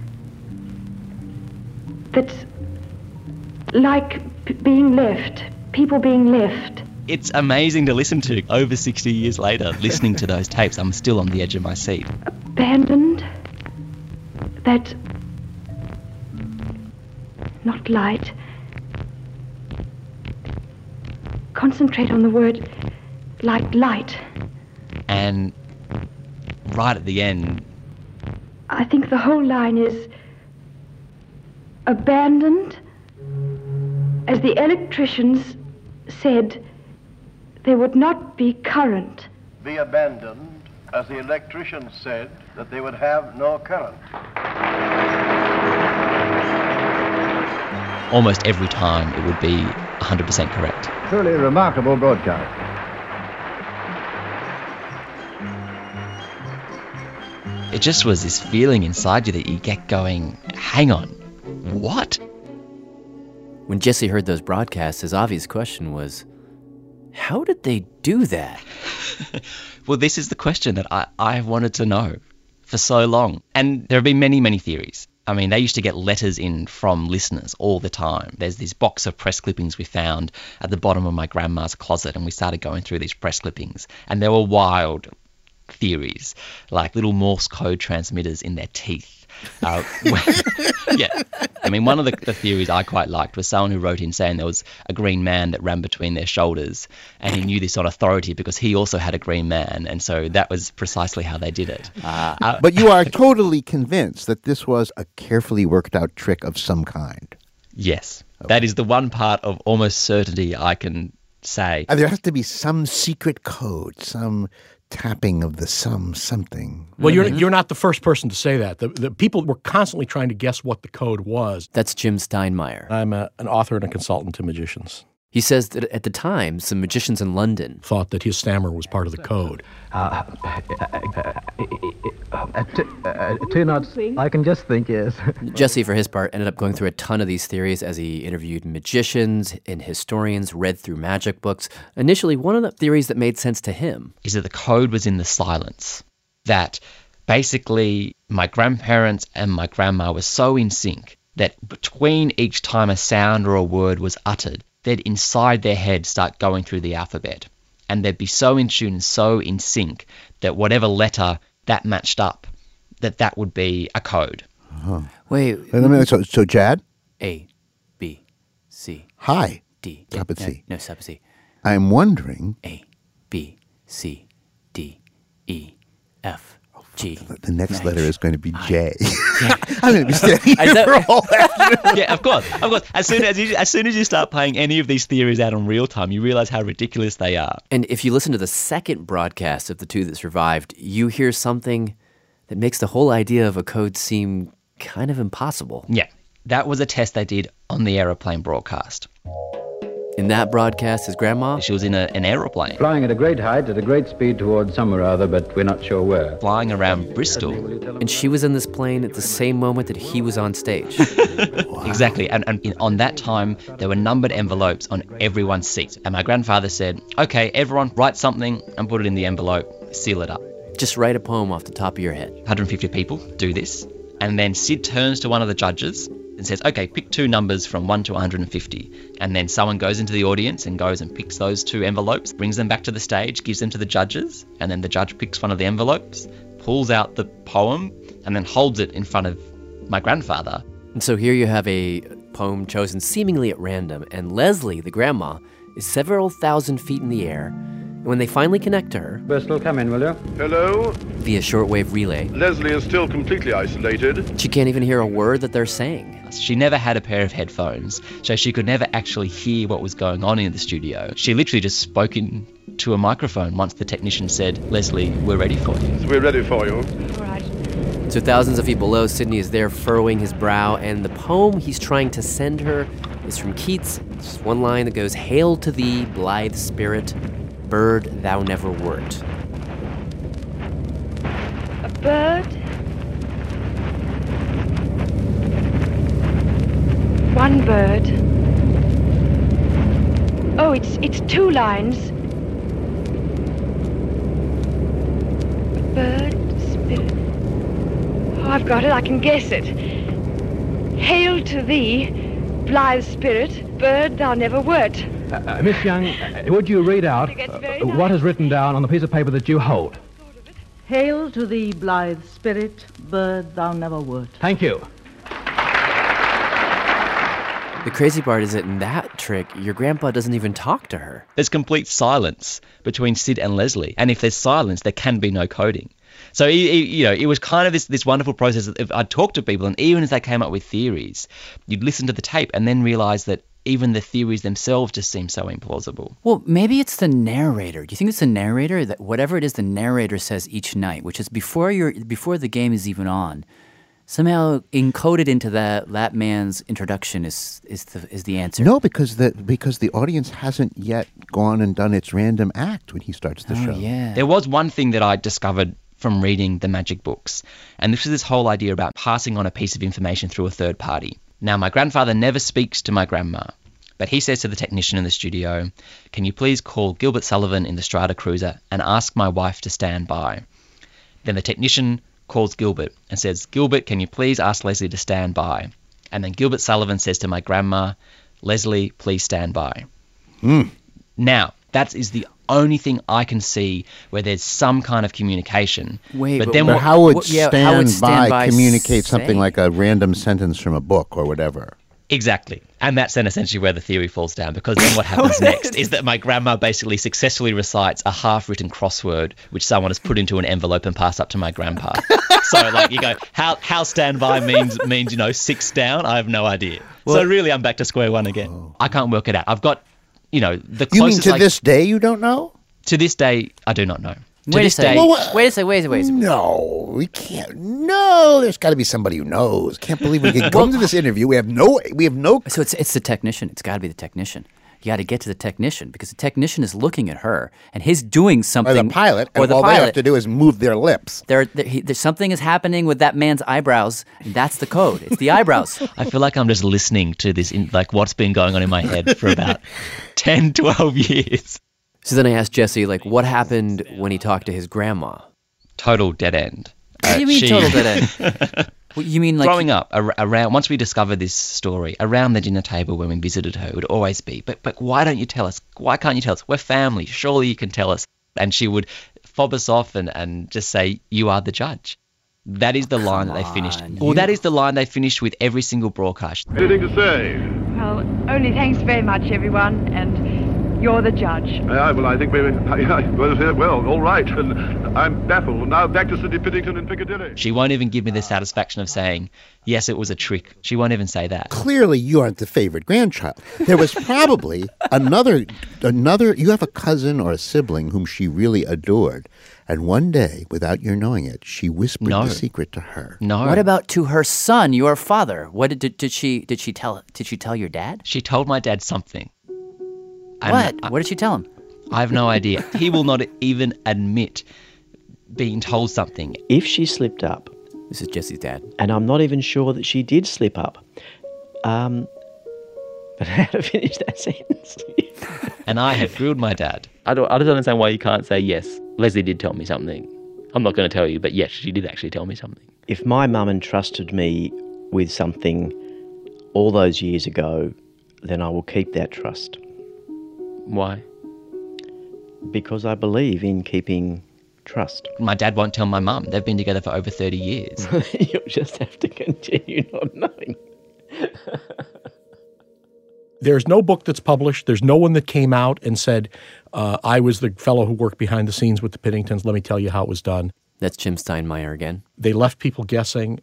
that's like p- being left, people being left? It's amazing to listen to over sixty years later, listening to those tapes. I'm still on the edge of my seat. Abandoned. That... Not light. Concentrate on the word like light. And right at the end, I think the whole line is abandoned, as the electricians said there would not be current. Be abandoned, as the electrician said that they would have no current. almost every time it would be one hundred percent correct. Truly remarkable broadcast. It just was this feeling inside you that you get going, hang on, what? When Jesse heard those broadcasts, his obvious question was, how did they do that? Well, this is the question that I, I wanted to know for so long. And there have been many, many theories. I mean, they used to get letters in from listeners all the time. There's this box of press clippings we found at the bottom of my grandma's closet, and we started going through these press clippings. And there were wild theories, like little Morse code transmitters in their teeth. Uh, yeah, I mean, one of the, the theories I quite liked was someone who wrote in saying there was a green man that ran between their shoulders, and he knew this on authority because he also had a green man, and so that was precisely how they did it. Uh, uh, but you are totally convinced that this was a carefully worked out trick of some kind? Yes, okay. That is the one part of almost certainty I can say. Uh, there has to be some secret code, some tapping of the sum something. Well, you're you're not the first person to say that. The, the people were constantly trying to guess what the code was. That's Jim Steinmeier. I'm a, an author and a consultant to magicians. He says that at the time, some magicians in London thought that his stammer was part of the code. Uh, uh, uh, uh, t- uh, two knots, I can just think, yes. Jesse, for his part, ended up going through a ton of these theories as he interviewed magicians and historians, read through magic books. Initially, one of the theories that made sense to him is that the code was in the silence, that basically my grandparents and my grandma were so in sync that between each time a sound or a word was uttered, they'd inside their head start going through the alphabet. And they'd be so in tune and so in sync that whatever letter that matched up, that that would be a code. Uh-huh. Wait. Wait, let me, so, so Jad? A, B, C. Hi. D. Stop at no, C. No, stop at C. I'm wondering. A, B, C, D, E, F, G. The next H, letter is going to be J. Yeah. I'm going to be standing here that- for all afternoon. Yeah, of course, of course. As soon as you, as soon as you start playing any of these theories out in real time, you realize how ridiculous they are. And if you listen to the second broadcast of The Two That Survived, you hear something that makes the whole idea of a code seem kind of impossible. Yeah, that was a test they did on the aeroplane broadcast. In that broadcast, his grandma? She was in a, an aeroplane. Flying at a great height, at a great speed towards somewhere or other, but we're not sure where. Flying around Bristol. And she was in this plane at the same moment that he was on stage. Wow. Exactly. And, and in, on that time, there were numbered envelopes on everyone's seat. And my grandfather said, okay, everyone write something and put it in the envelope, seal it up. Just write a poem off the top of your head. one hundred fifty people do this. And then Sid turns to one of the judges and says, okay, pick two numbers from one to one hundred fifty. And then someone goes into the audience and goes and picks those two envelopes, brings them back to the stage, gives them to the judges, and then the judge picks one of the envelopes, pulls out the poem, and then holds it in front of my grandfather. And so here you have a poem chosen seemingly at random, and Leslie, the grandma, is several thousand feet in the air. And when they finally connect to her... Bristol, come in, will you? Hello? Via shortwave relay... Leslie is still completely isolated. She can't even hear a word that they're saying. She never had a pair of headphones, so she could never actually hear what was going on in the studio. She literally just spoke into a microphone once the technician said, Leslie, we're ready for you. We're ready for you. All right. So thousands of feet below, Sidney is there furrowing his brow, and the poem he's trying to send her is from Keats. It's just one line that goes, Hail to thee, blithe spirit, bird thou never wert. A bird? One bird. Oh, it's it's two lines. A bird, spirit. Oh, I've got it. I can guess it. Hail to thee, blithe spirit, bird thou never wert. Uh, uh, Miss Young, uh, would you read out uh, what is written down on the piece of paper that you hold? Hail to thee, blithe spirit, bird thou never wert. Thank you. The crazy part is that in that trick, your grandpa doesn't even talk to her. There's complete silence between Sid and Leslie. And if there's silence, there can be no coding. So, you know, it was kind of this, this wonderful process. If I'd talk to people, and even as they came up with theories, you'd listen to the tape and then realize that even the theories themselves just seem so implausible. Well, maybe it's the narrator. Do you think it's the narrator that whatever it is the narrator says each night, which is before you're before the game is even on, somehow encoded into that that man's introduction is is the is the answer? No, because the because the audience hasn't yet gone and done its random act when he starts the oh, show. Yeah. There was one thing that I discovered from reading the magic books, and this is this whole idea about passing on a piece of information through a third party. Now, my grandfather never speaks to my grandma, but he says to the technician in the studio, can you please call Gilbert Sullivan in the Strata Cruiser and ask my wife to stand by? Then the technician calls Gilbert and says, Gilbert, can you please ask Leslie to stand by? And then Gilbert Sullivan says to my grandma, Leslie, please stand by. Mm. Now, that is the only thing I can see where there's some kind of communication. Wait, but, but then But what, how would, what- yeah, stand, how would stand by by communicate say? something like a random sentence from a book or whatever? Exactly. And that's then essentially where the theory falls down, because then what happens next is that my grandma basically successfully recites a half-written crossword which someone has put into an envelope and passed up to my grandpa. So, like, you go, how how stand by means, means you know, six down? I have no idea. Well, so really I'm back to square one again. Oh. I can't work it out. I've got, you know, the You mean closest to I- this day you don't know? To this day, I do not know. To Wait a this second. day, Well, what- wait a second. Wait a second. Wait a second. No, we can't. No, there's got to be somebody who knows. Can't believe we can come to this interview. We have no. We have no. So it's it's the technician. It's got to be the technician. You got to get to the technician because the technician is looking at her and he's doing Or something. the pilot, Or and the all they have pilot. to do is move their lips. There, there, he, there's something is happening with that man's eyebrows, and that's the code. It's the eyebrows. I feel like I'm just listening to this, in, like what's been going on in my head for about ten, twelve years. So then I asked Jesse, like, what happened when he talked to his grandma? Total dead end. What do you mean total dead end? What, you mean like Growing up, ar- around once we discovered this story, around the dinner table when we visited her, it would always be, but but why don't you tell us? Why can't you tell us? We're family. Surely you can tell us. And she would fob us off and, and just say, you are the judge. That is the line that they finished. on, Well, you- that is the line they finished with every single broadcast. Anything to say? Well, only thanks very much, everyone, and you're the judge. Uh, well, I think we... Uh, well, well, all right. And I'm baffled. Now back to Sidney Piddington in Piccadilly. She won't even give me the satisfaction of saying, yes, it was a trick. She won't even say that. Clearly, you aren't the favorite grandchild. There was probably another, another, you have a cousin or a sibling whom she really adored. And one day, without your knowing it, she whispered No. the secret to her. No. What about to her son, your father? What did, did, did she did she tell did she tell your dad? She told my dad something. What? I, what did she tell him? I have no idea. He will not even admit being told something. If she slipped up, this is Jesse's dad, and I'm not even sure that she did slip up. Um, but how to finish that sentence? And I had grilled my dad. I don't. I don't understand why you can't say yes. Leslie did tell me something. I'm not going to tell you, but yes, she did actually tell me something. If my mum entrusted me with something all those years ago, then I will keep that trust. Why? Because I believe in keeping trust. My dad won't tell my mum. They've been together for over thirty years. You'll just have to continue not knowing. There's no book that's published. There's no one that came out and said, uh, I was the fellow who worked behind the scenes with the Piddingtons. Let me tell you how it was done. That's Jim Steinmeier again. They left people guessing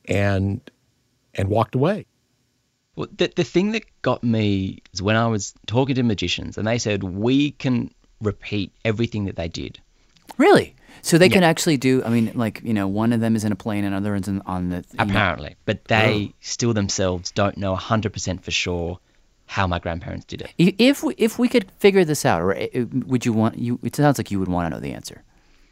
and and walked away. Well, the, the thing that got me is when I was talking to magicians and they said, we can repeat everything that they did. Really? So they Yeah. can actually do, I mean, like, you know, one of them is in a plane and another one's in, on the... Apparently. But they still themselves don't know one hundred percent for sure how my grandparents did it. I- If we, if we could figure this out, or uh, would you want, you? It sounds like you would want to know the answer.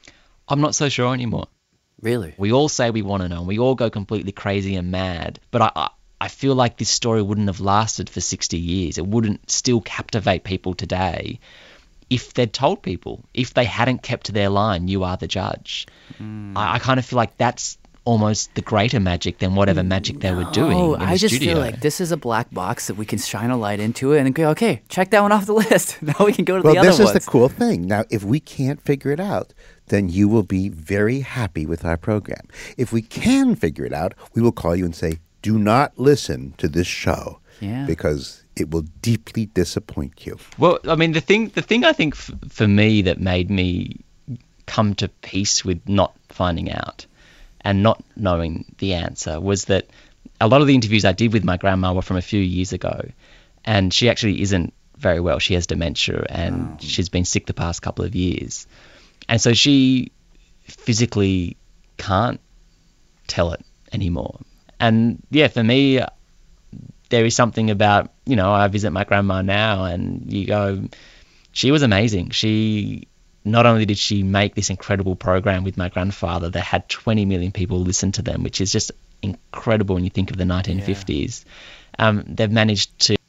I'm not so sure anymore. Really? We all say we want to know, and we all go completely crazy and mad. But I, I, I feel like this story wouldn't have lasted for sixty years. It wouldn't still captivate people today if they'd told people, if they hadn't kept to their line, you are the judge. Mm. I, I kind of feel like that's almost the greater magic than whatever magic they were doing Oh, in the I just studio. feel like this is a black box that we can shine a light into it and go, okay, check that one off the list. Now we can go to Well, the other this ones. is the cool thing. Now, if we can't figure it out, then you will be very happy with our program. If we can figure it out, we will call you and say, do not listen to this show Yeah. because it will deeply disappoint you. Well, I mean, the thing, the thing I think f- for me that made me come to peace with not finding out and not knowing the answer was that a lot of the interviews I did with my grandma were from a few years ago, and she actually isn't very well. She has dementia, and Oh. she's been sick the past couple of years. And so she physically can't tell it anymore. And yeah, for me, there is something about, you know, I visit my grandma now and you go, she was amazing. She, not only did she make this incredible program with my grandfather that had twenty million people listen to them, which is just incredible when you think of the nineteen fifties, um, they've managed to...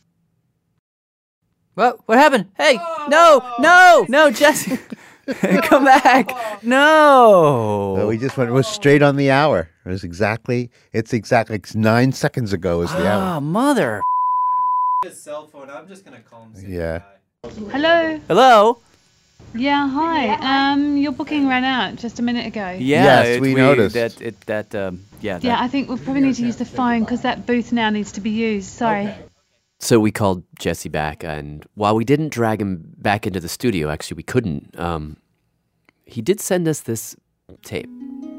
What? What happened? Hey, no, no, no, Jesse. Come back. No. So we just went, it was straight on the hour. It was exactly, it's exactly it's nine seconds ago was the hour. Oh, mother. His cell phone. I'm just gonna call him. Yeah. Hello. Hello. Yeah, hi. Um, your booking ran out just a minute ago. Yeah, Yes, it- we noticed. That, it, that, um, yeah. That, Yeah, I think we probably need to use the phone because that booth now needs to be used. Sorry. So we called Jesse back, and while we didn't drag him back into the studio, actually we couldn't, um, he did send us this tape.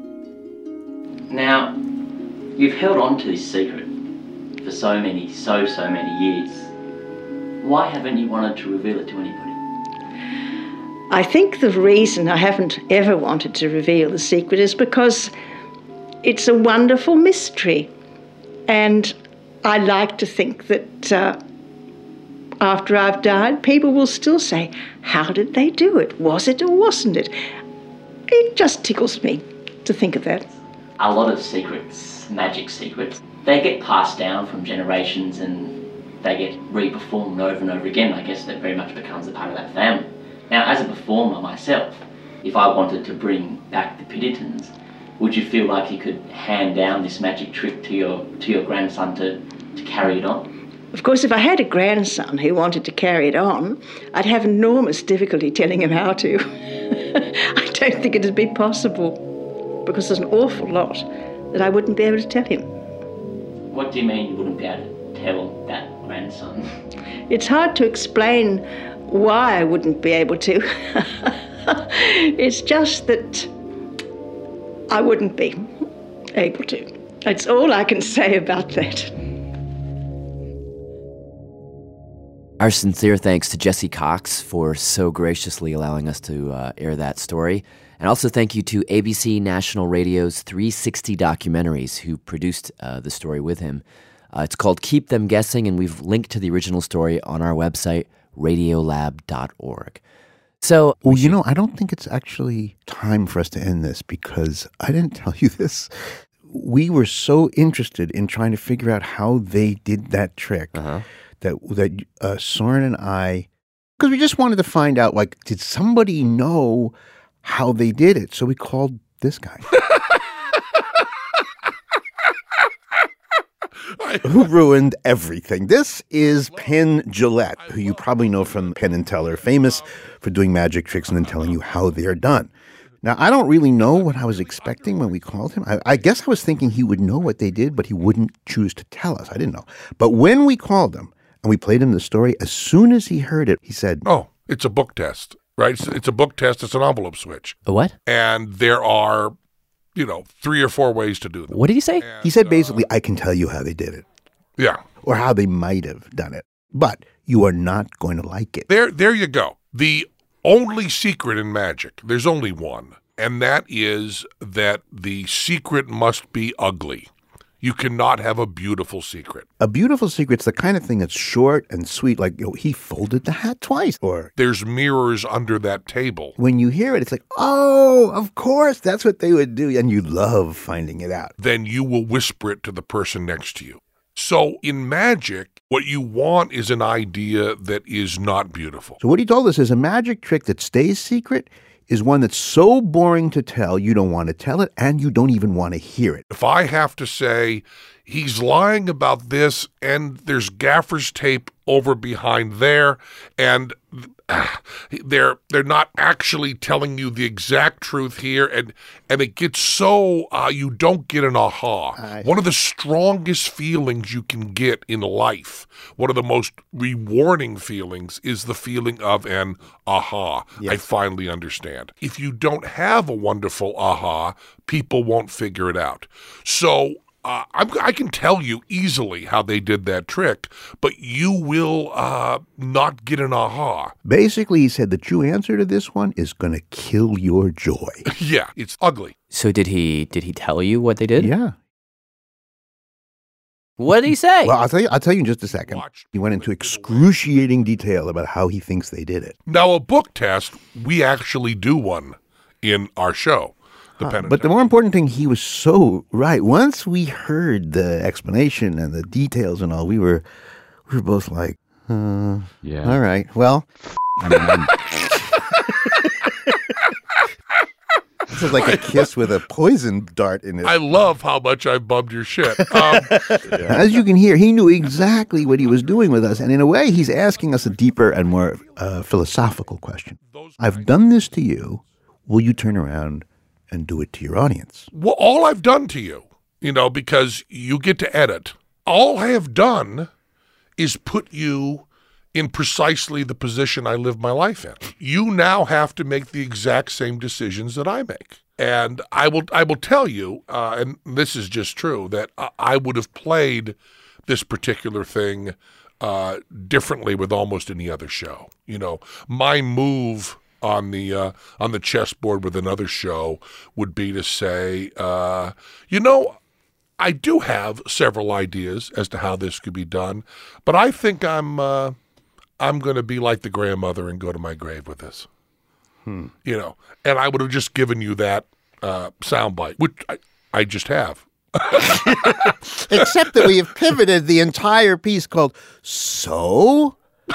Now, you've held on to this secret for so many, so, so many years. Why haven't you wanted to reveal it to anybody? I think the reason I haven't ever wanted to reveal the secret is because it's a wonderful mystery. And I like to think that uh, after I've died, people will still say, how did they do it? Was it or wasn't it? It just tickles me to think of that. A lot of secrets, magic secrets, they get passed down from generations and they get re-performed over and over again. I guess that very much becomes a part of that family. Now, as a performer myself, if I wanted to bring back the Piddingtons, would you feel like you could hand down this magic trick to your to your grandson to, to carry it on? Of course, if I had a grandson who wanted to carry it on, I'd have enormous difficulty telling him how to. I don't think it'd be possible, because there's an awful lot that I wouldn't be able to tell him. What do you mean you wouldn't be able to tell that grandson. It's hard to explain why I wouldn't be able to. It's just that I wouldn't be able to. That's all I can say about that. Our sincere thanks to Jesse Cox for so graciously allowing us to uh, air that story. And also thank you to A B C National Radio's three sixty Documentaries, who produced uh, the story with him. Uh, it's called Keep Them Guessing, and we've linked to the original story on our website, radiolab dot org. So, well, you know, I don't think it's actually time for us to end this, because I didn't tell you this. We were so interested in trying to figure out how they did that trick. Uh-huh. That that uh, Soren and I, because we just wanted to find out, like, did somebody know how they did it? So we called this guy. Who ruined everything. This is Penn Jillette, who you probably know from Penn and Teller, famous for doing magic tricks and then telling you how they're done. Now, I don't really know what I was expecting when we called him. I, I guess I was thinking he would know what they did, but he wouldn't choose to tell us. I didn't know. But when we called him, and we played him the story, as soon as he heard it, he said, "Oh, it's a book test, right? It's, it's a book test. It's an envelope switch." A what? And there are, you know, three or four ways to do them. What did he say? And, he said basically, uh, I can tell you how they did it. Yeah. Or how they might have done it. But you are not going to like it. There, there you go. The only secret in magic, there's only one, and that is that the secret must be ugly. You cannot have a beautiful secret. A beautiful secret's the kind of thing that's short and sweet, like, you know, he folded the hat twice. Or there's mirrors under that table. When you hear it, it's like, oh, of course, that's what they would do. And you love finding it out. Then you will whisper it to the person next to you. So in magic, what you want is an idea that is not beautiful. So what he told us is a magic trick that stays secret is one that's so boring to tell, you don't want to tell it, and you don't even want to hear it. If I have to say, he's lying about this, and there's gaffer's tape over behind there, and uh, they're they're not actually telling you the exact truth here, and and it gets so, uh, you don't get an aha. Uh, one of the strongest feelings you can get in life, one of the most rewarding feelings, is the feeling of an aha. Yes. I finally understand. If you don't have a wonderful aha, people won't figure it out. So Uh, I'm, I can tell you easily how they did that trick, but you will uh, not get an aha. Basically, he said the true answer to this one is going to kill your joy. Yeah, it's ugly. So did he did he tell you what they did? Yeah. What did he say? Well, I'll tell you, I'll tell you in just a second. Watch. He went into excruciating detail about how he thinks they did it. Now, a book test, we actually do one in our show. Uh, but the more important thing, he was so right. Once we heard the explanation and the details and all, we were we were both like, uh, yeah. All right. Well, I mean, I'm... this is like a kiss with a poison dart in it. I love how much I bummed your shit. Um, yeah. As you can hear, he knew exactly what he was doing with us. And in a way, he's asking us a deeper and more uh, philosophical question. I've done this to you. Will you turn around and do it to your audience? Well, all I've done to you, you know, because you get to edit, all I have done is put you in precisely the position I live my life in. You now have to make the exact same decisions that I make. And I will I will tell you, uh, and this is just true, that I would have played this particular thing uh, differently with almost any other show. You know, my move on the uh, on the chessboard with another show would be to say, uh, you know, I do have several ideas as to how this could be done, but I think I'm uh, I'm going to be like the grandmother and go to my grave with this. Hmm. You know, and I would have just given you that uh, soundbite, which I, I just have. Except that we have pivoted the entire piece called So?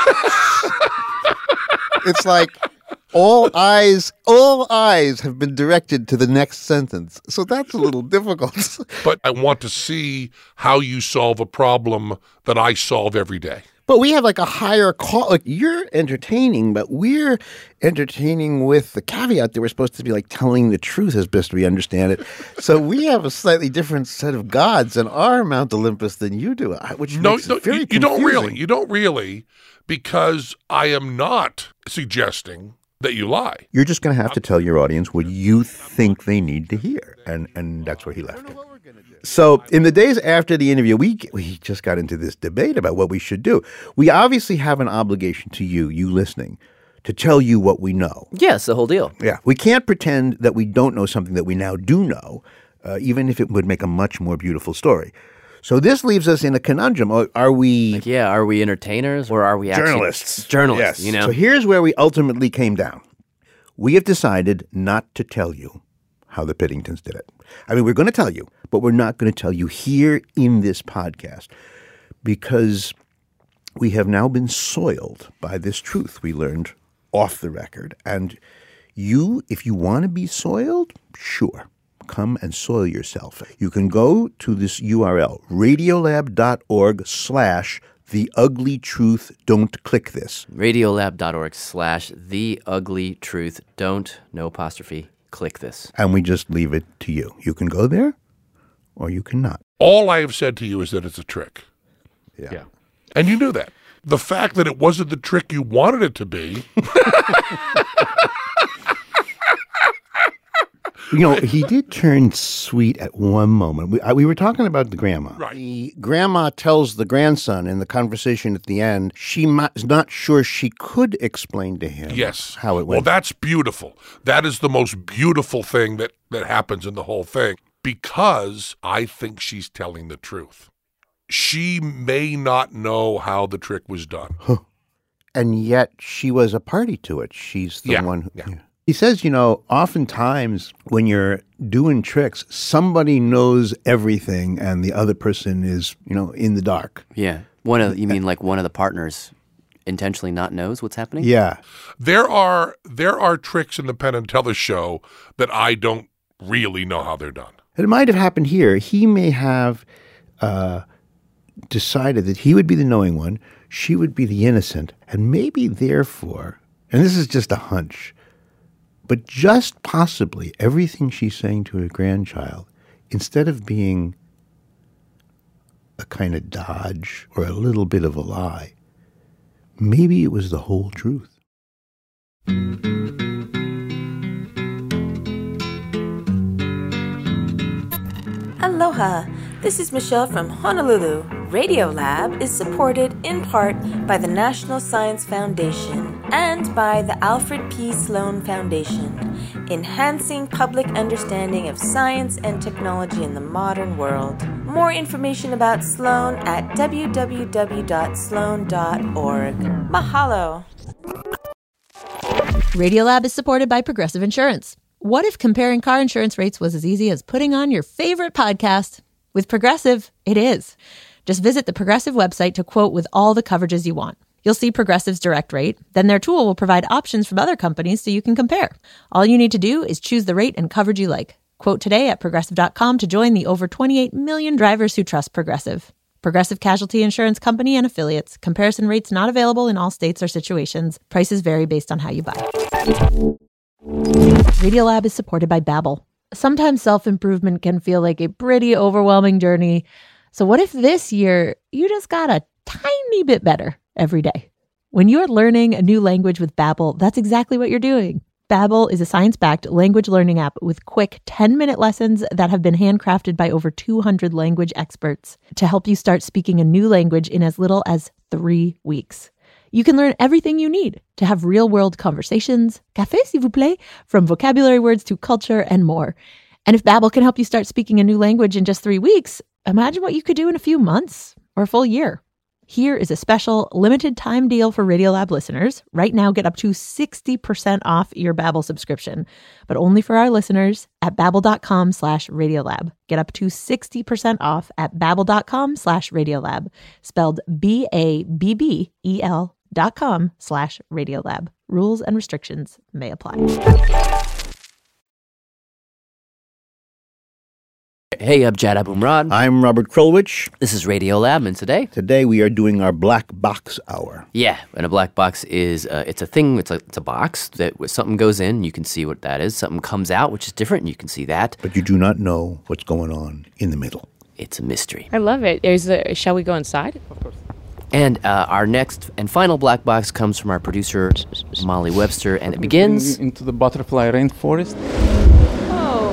It's like all eyes, all eyes have been directed to the next sentence. So that's a little difficult. But I want to see how you solve a problem that I solve every day. But we have like a higher call. Like you're entertaining, but we're entertaining with the caveat that we're supposed to be like telling the truth as best we understand it. So we have a slightly different set of gods in our Mount Olympus than you do, which no, makes no it very you, you don't confusing. really. You don't really, because I am not suggesting that you lie. You're just going to have to tell your audience what you think they need to hear, and and that's where he left it. So in the days after the interview, we we just got into this debate about what we should do. We obviously have an obligation to you, you listening, to tell you what we know. Yes, the whole deal. Yeah. We can't pretend that we don't know something that we now do know, uh, even if it would make a much more beautiful story. So this leaves us in a conundrum. Are, are we... Like, yeah, are we entertainers or are we actually... Journalists. Journalists, Yes. you know? So here's where we ultimately came down. We have decided not to tell you how the Piddingtons did it. I mean, we're going to tell you, but we're not going to tell you here in this podcast because we have now been soiled by this truth we learned off the record. And you, if you want to be soiled, sure, come and soil yourself. You can go to this U R L, radiolab.org slash the ugly truth. Don't click this. Radiolab.org slash the ugly truth. Don't, no apostrophe, click this. And we just leave it to you. You can go there or you cannot. All I have said to you is that it's a trick. Yeah. yeah. And you knew that. The fact that it wasn't the trick you wanted it to be. You know, he did turn sweet at one moment. We, uh, we were talking about the grandma. Right. The grandma tells the grandson in the conversation at the end, she mi- is not sure she could explain to him yes. how it went. Well, that's beautiful. That is the most beautiful thing that, that happens in the whole thing, because I think she's telling the truth. She may not know how the trick was done. Huh. And yet she was a party to it. She's the yeah. one who... Yeah. Yeah. He says, you know, oftentimes when you're doing tricks, somebody knows everything and the other person is, you know, in the dark. Yeah. One of you mean like one of the partners intentionally not knows what's happening? Yeah. There are there are tricks in the Penn and Teller show that I don't really know how they're done. It might have happened here. He may have uh, decided that he would be the knowing one, she would be the innocent, and maybe therefore, and this is just a hunch, but just possibly everything she's saying to her grandchild, instead of being a kind of dodge or a little bit of a lie, maybe it was the whole truth. Aloha, this is Michelle from Honolulu. Radiolab is supported in part by the National Science Foundation and by the Alfred P. Sloan Foundation, enhancing public understanding of science and technology in the modern world. More information about Sloan at w w w dot sloan dot org. Mahalo! Radiolab is supported by Progressive Insurance. What if comparing car insurance rates was as easy as putting on your favorite podcast? With Progressive, it is. Just visit the Progressive website to quote with all the coverages you want. You'll see Progressive's direct rate. Then their tool will provide options from other companies so you can compare. All you need to do is choose the rate and coverage you like. Quote today at progressive dot com to join the over twenty-eight million drivers who trust Progressive. Progressive Casualty Insurance Company and Affiliates. Comparison rates not available in all states or situations. Prices vary based on how you buy. Radiolab is supported by Babbel. Sometimes self-improvement can feel like a pretty overwhelming journey. So what if this year you just got a tiny bit better every day? When you're learning a new language with Babbel, that's exactly what you're doing. Babbel is a science-backed language learning app with quick ten-minute lessons that have been handcrafted by over two hundred language experts to help you start speaking a new language in as little as three weeks. You can learn everything you need to have real-world conversations, café s'il vous plaît, from vocabulary words to culture and more. And if Babbel can help you start speaking a new language in just three weeks, imagine what you could do in a few months or a full year. Here is a special limited time deal for Radiolab listeners. Right now, get up to sixty percent off your Babbel subscription, but only for our listeners at babbel.com slash Radiolab. Get up to sixty percent off at babbel.com slash Radiolab, spelled B A B B E L dot com slash Radiolab. Rules and restrictions may apply. Hey, I'm Jad Abumrad. I'm Robert Krulwich. This is Radio Lab, and today? Today we are doing our Black Box Hour. Yeah, and a black box is, uh, it's a thing, it's a, it's a box that something goes in, you can see what that is. Something comes out, which is different, and you can see that. But you do not know what's going on in the middle. It's a mystery. I love it. Is the, shall we go inside? Of course. And uh, our next and final black box comes from our producer, Molly Webster, and it begins... Into the butterfly rainforest. Oh.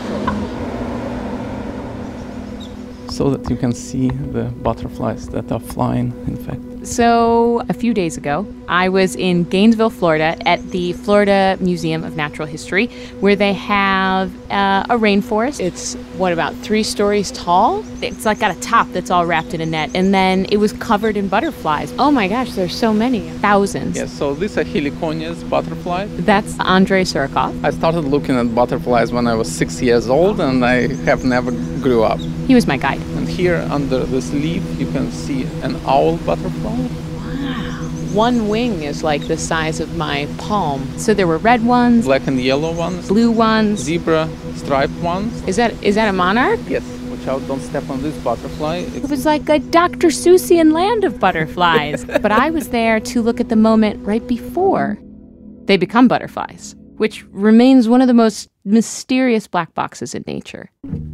So that you can see the butterflies that are flying, in fact. So, a few days ago, I was in Gainesville, Florida, at the Florida Museum of Natural History, where they have uh, a rainforest. It's, what, about three stories tall? It's like got a top that's all wrapped in a net, and then it was covered in butterflies. Oh my gosh, there's so many. Thousands. Yes, so these are Heliconias butterflies. That's Andrei Surikov. I started looking at butterflies when I was six years old, and I have never grew up. He was my guide. And here, under this leaf, you can see an owl butterfly. One wing is like the size of my palm. So there were red ones, black and yellow ones, blue ones, zebra striped ones. Is that is that a monarch? Yes. Watch out! Don't step on this butterfly. It's it was like a Doctor Seussian land of butterflies. But I was there to look at the moment right before they become butterflies, which remains one of the most mysterious black boxes in nature.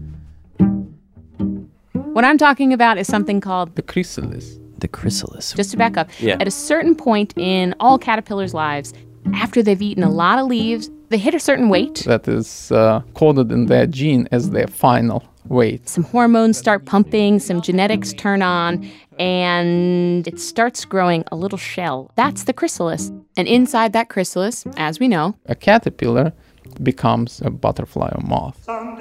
What I'm talking about is something called the chrysalis. The chrysalis. Just to back up, yeah. At a certain point in all caterpillars' lives, after they've eaten a lot of leaves, they hit a certain weight. That is uh, coded in their gene as their final weight. Some hormones start pumping, some genetics turn on, and it starts growing a little shell. That's the chrysalis. And inside that chrysalis, as we know, a caterpillar becomes a butterfly or moth.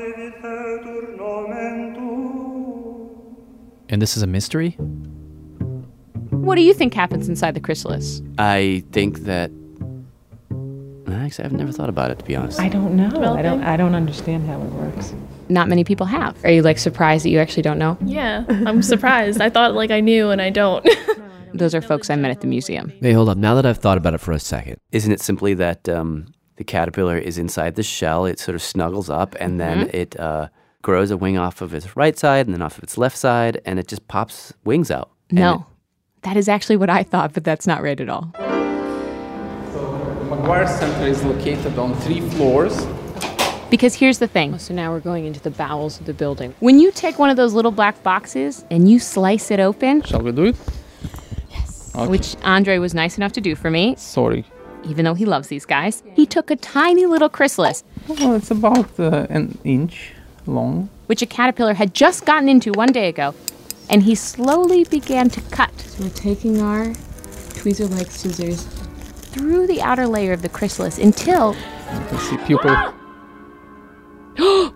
And this is a mystery? What do you think happens inside the chrysalis? I think that... Actually, I've never thought about it, to be honest. I don't know. I don't I don't understand how it works. Not many people have. Are you, like, surprised that you actually don't know? Yeah, I'm surprised. I thought, like, I knew, and I don't. Those are folks I met at the museum. Hey, hold up. Now that I've thought about it for a second, isn't it simply that um, the caterpillar is inside the shell, it sort of snuggles up, and then mm-hmm. it uh, grows a wing off of its right side and then off of its left side, and it just pops wings out? No. That is actually what I thought, but that's not right at all. So the McGuire Center is located on three floors. Because here's the thing. So now we're going into the bowels of the building. When you take one of those little black boxes and you slice it open... Shall we do it? Yes. Okay. Which Andre was nice enough to do for me. Sorry. Even though he loves these guys. He took a tiny little chrysalis. Well, it's about uh, an inch long. Which a caterpillar had just gotten into one day ago. And he slowly began to cut. So we're taking our tweezer-like scissors through the outer layer of the chrysalis until... You can see pupil. Oh.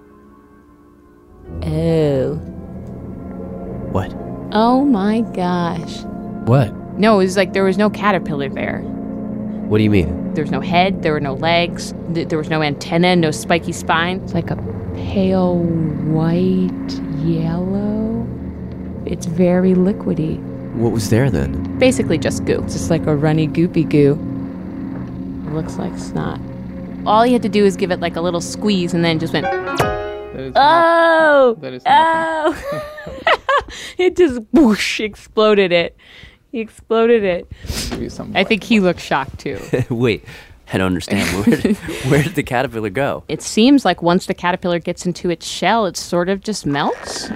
What? Oh my gosh. What? No, it was like there was no caterpillar there. What do you mean? There was no head, there were no legs, th- there was no antenna, no spiky spine. It's like a pale white yellow. It's very liquidy. What was there then? Basically just goo. It's just like a runny, goopy goo. It looks like snot. All he had to do is give it like a little squeeze and then just went, oh, oh. It just whoosh, exploded it. He exploded it. I think he looked shocked too. Wait, I don't understand. Where did, where did the caterpillar go? It seems like once the caterpillar gets into its shell, it sort of just melts.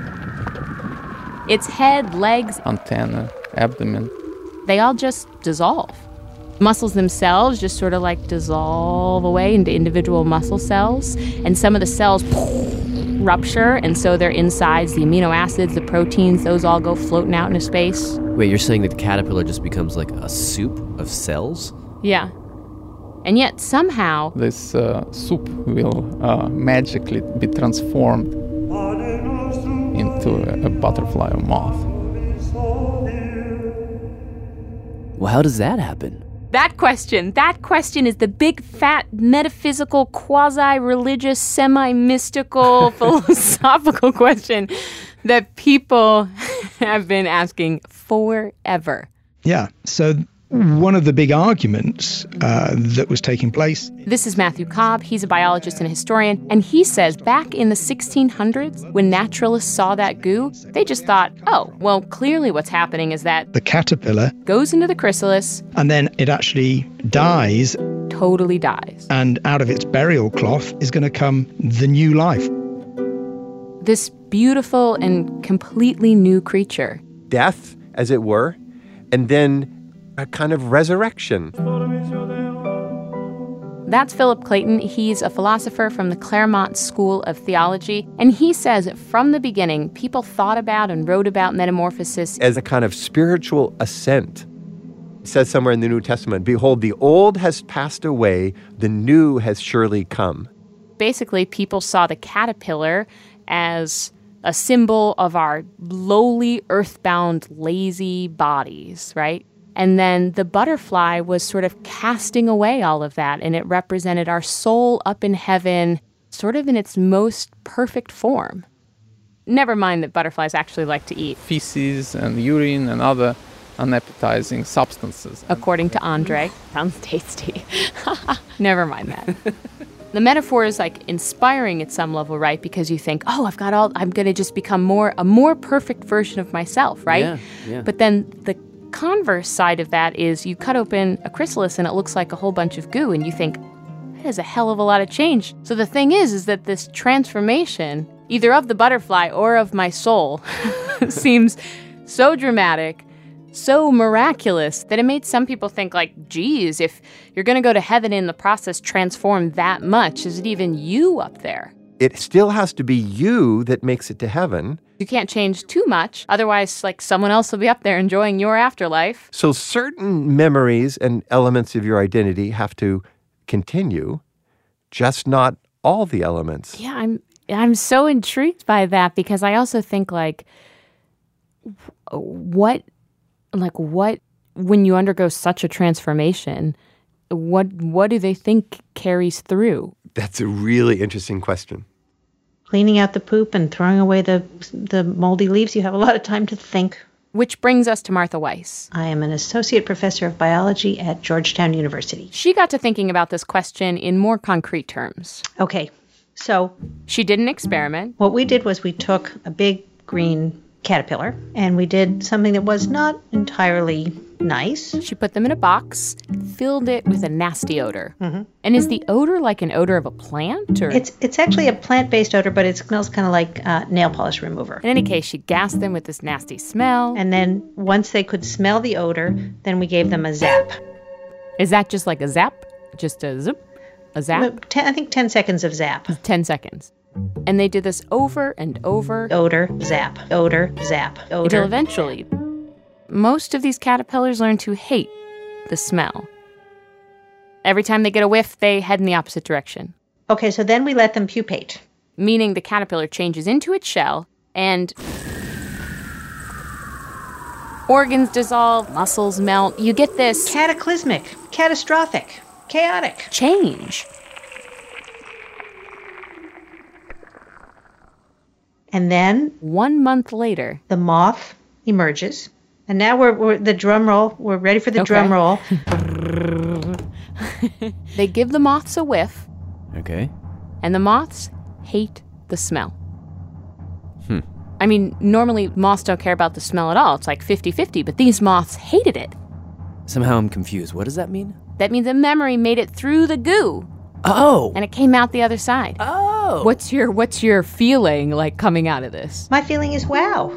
Its head, legs, antenna, abdomen, they all just dissolve. Muscles themselves just sort of like dissolve away into individual muscle cells. And some of the cells rupture, and so their insides, the amino acids, the proteins, those all go floating out into space. Wait, you're saying that the caterpillar just becomes like a soup of cells? Yeah. And yet somehow... this uh, soup will uh, magically be transformed into a, a butterfly or moth. Well, how does that happen? That question, that question is the big, fat, metaphysical, quasi-religious, semi-mystical, philosophical question that people have been asking forever. Yeah, so one of the big arguments uh, that was taking place. This is Matthew Cobb. He's a biologist and a historian, and he says back in the sixteen hundreds, when naturalists saw that goo, they just thought, oh, well, clearly what's happening is that the caterpillar goes into the chrysalis, and then it actually dies. Totally dies. And out of its burial cloth is going to come the new life. This beautiful and completely new creature. Death, as it were, and then a kind of resurrection. That's Philip Clayton. He's a philosopher from the Claremont School of Theology. And he says from the beginning, people thought about and wrote about metamorphosis as a kind of spiritual ascent. It says somewhere in the New Testament, behold, the old has passed away, the new has surely come. Basically, people saw the caterpillar as a symbol of our lowly, earthbound, lazy bodies, right? And then the butterfly was sort of casting away all of that, and it represented our soul up in heaven, sort of in its most perfect form. Never mind that butterflies actually like to eat feces and urine and other unappetizing substances. According to Andre. Sounds tasty. Never mind that. The metaphor is like inspiring at some level, right? Because you think, oh, I've got all, I'm going to just become more, a more perfect version of myself, right? Yeah, yeah. But then the converse side of that is you cut open a chrysalis and it looks like a whole bunch of goo and you think, that is a hell of a lot of change. So the thing is, is that this transformation, either of the butterfly or of my soul, seems so dramatic, so miraculous that it made some people think like, geez, if you're going to go to heaven in the process transform that much, is it even you up there? It still has to be you that makes it to heaven. You can't change too much. Otherwise, like, someone else will be up there enjoying your afterlife. So certain memories and elements of your identity have to continue, just not all the elements. Yeah, I'm I'm so intrigued by that because I also think like what like what when you undergo such a transformation, what what do they think carries through? That's a really interesting question. Cleaning out the poop and throwing away the the moldy leaves, you have a lot of time to think. Which brings us to Martha Weiss. I am an associate professor of biology at Georgetown University. She got to thinking about this question in more concrete terms. Okay, so she did an experiment. What we did was we took a big green caterpillar and we did something that was not entirely nice. She put them in a box, filled it with a nasty odor. Mm-hmm. And is the odor like an odor of a plant? Or? It's it's actually a plant-based odor, but it smells kind of like uh, nail polish remover. In any case, she gassed them with this nasty smell. And then once they could smell the odor, then we gave them a zap. Is that just like a zap? Just a zip? A zap? Ten, I think ten seconds of zap. ten seconds. And they did this over and over. Odor, zap, odor, zap, odor. Until eventually, most of these caterpillars learn to hate the smell. Every time they get a whiff, they head in the opposite direction. Okay, so then we let them pupate. Meaning the caterpillar changes into its shell and organs dissolve, muscles melt. You get this cataclysmic, catastrophic, chaotic change. And then one month later, the moth emerges. And now we're, we're the drum roll. We're ready for the okay. drum roll. They give the moths a whiff. Okay. And the moths hate the smell. Hmm. I mean, normally moths don't care about the smell at all. It's like fifty-fifty, but these moths hated it. Somehow I'm confused. What does that mean? That means a memory made it through the goo. Oh. And it came out the other side. Oh. What's your what's your feeling like coming out of this? My feeling is wow.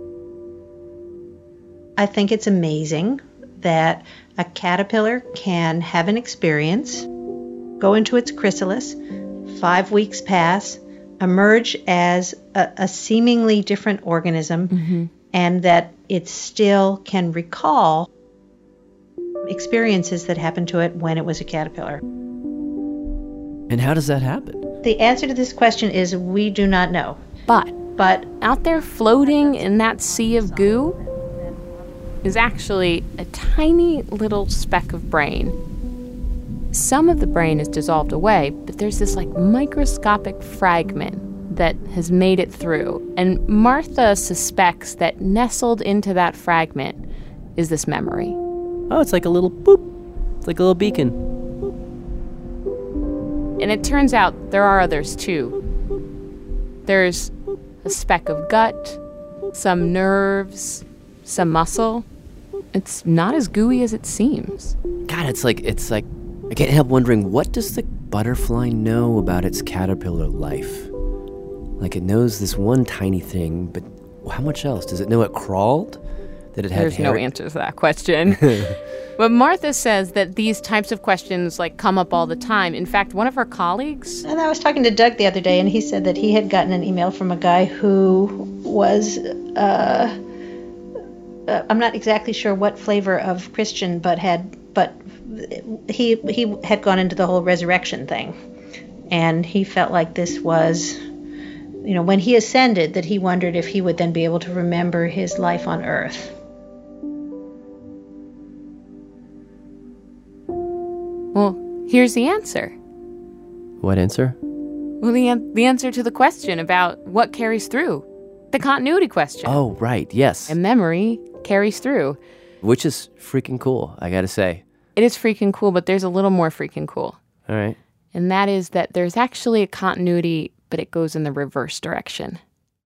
I think it's amazing that a caterpillar can have an experience, go into its chrysalis, five weeks pass, emerge as a, a seemingly different organism, mm-hmm. and that it still can recall experiences that happened to it when it was a caterpillar. And how does that happen? The answer to this question is we do not know. But, but out there floating in that sea of goo is actually a tiny little speck of brain. Some of the brain is dissolved away, but there's this like microscopic fragment that has made it through. And Martha suspects that nestled into that fragment is this memory. Oh, it's like a little boop. It's like a little beacon. And it turns out there are others too. There's a speck of gut, some nerves, some muscle. It's not as gooey as it seems. God, it's like, it's like, I can't help wondering, what does the butterfly know about its caterpillar life? Like, it knows this one tiny thing, but how much else? Does it know it crawled? That it had There's hair? no answer to that question. But Martha says that these types of questions like come up all the time. In fact, one of her colleagues... And I was talking to Doug the other day, and he said that he had gotten an email from a guy who was... Uh, uh, I'm not exactly sure what flavor of Christian, but had... but he he had gone into the whole resurrection thing. And he felt like this was... You know, when he ascended, that he wondered if he would then be able to remember his life on Earth. Well, here's the answer. What answer? Well, the, an- the answer to the question about what carries through. The continuity question. Oh, right, yes. And memory carries through. Which is freaking cool, I gotta say. It is freaking cool, but there's a little more freaking cool. All right. And that is that there's actually a continuity, but it goes in the reverse direction.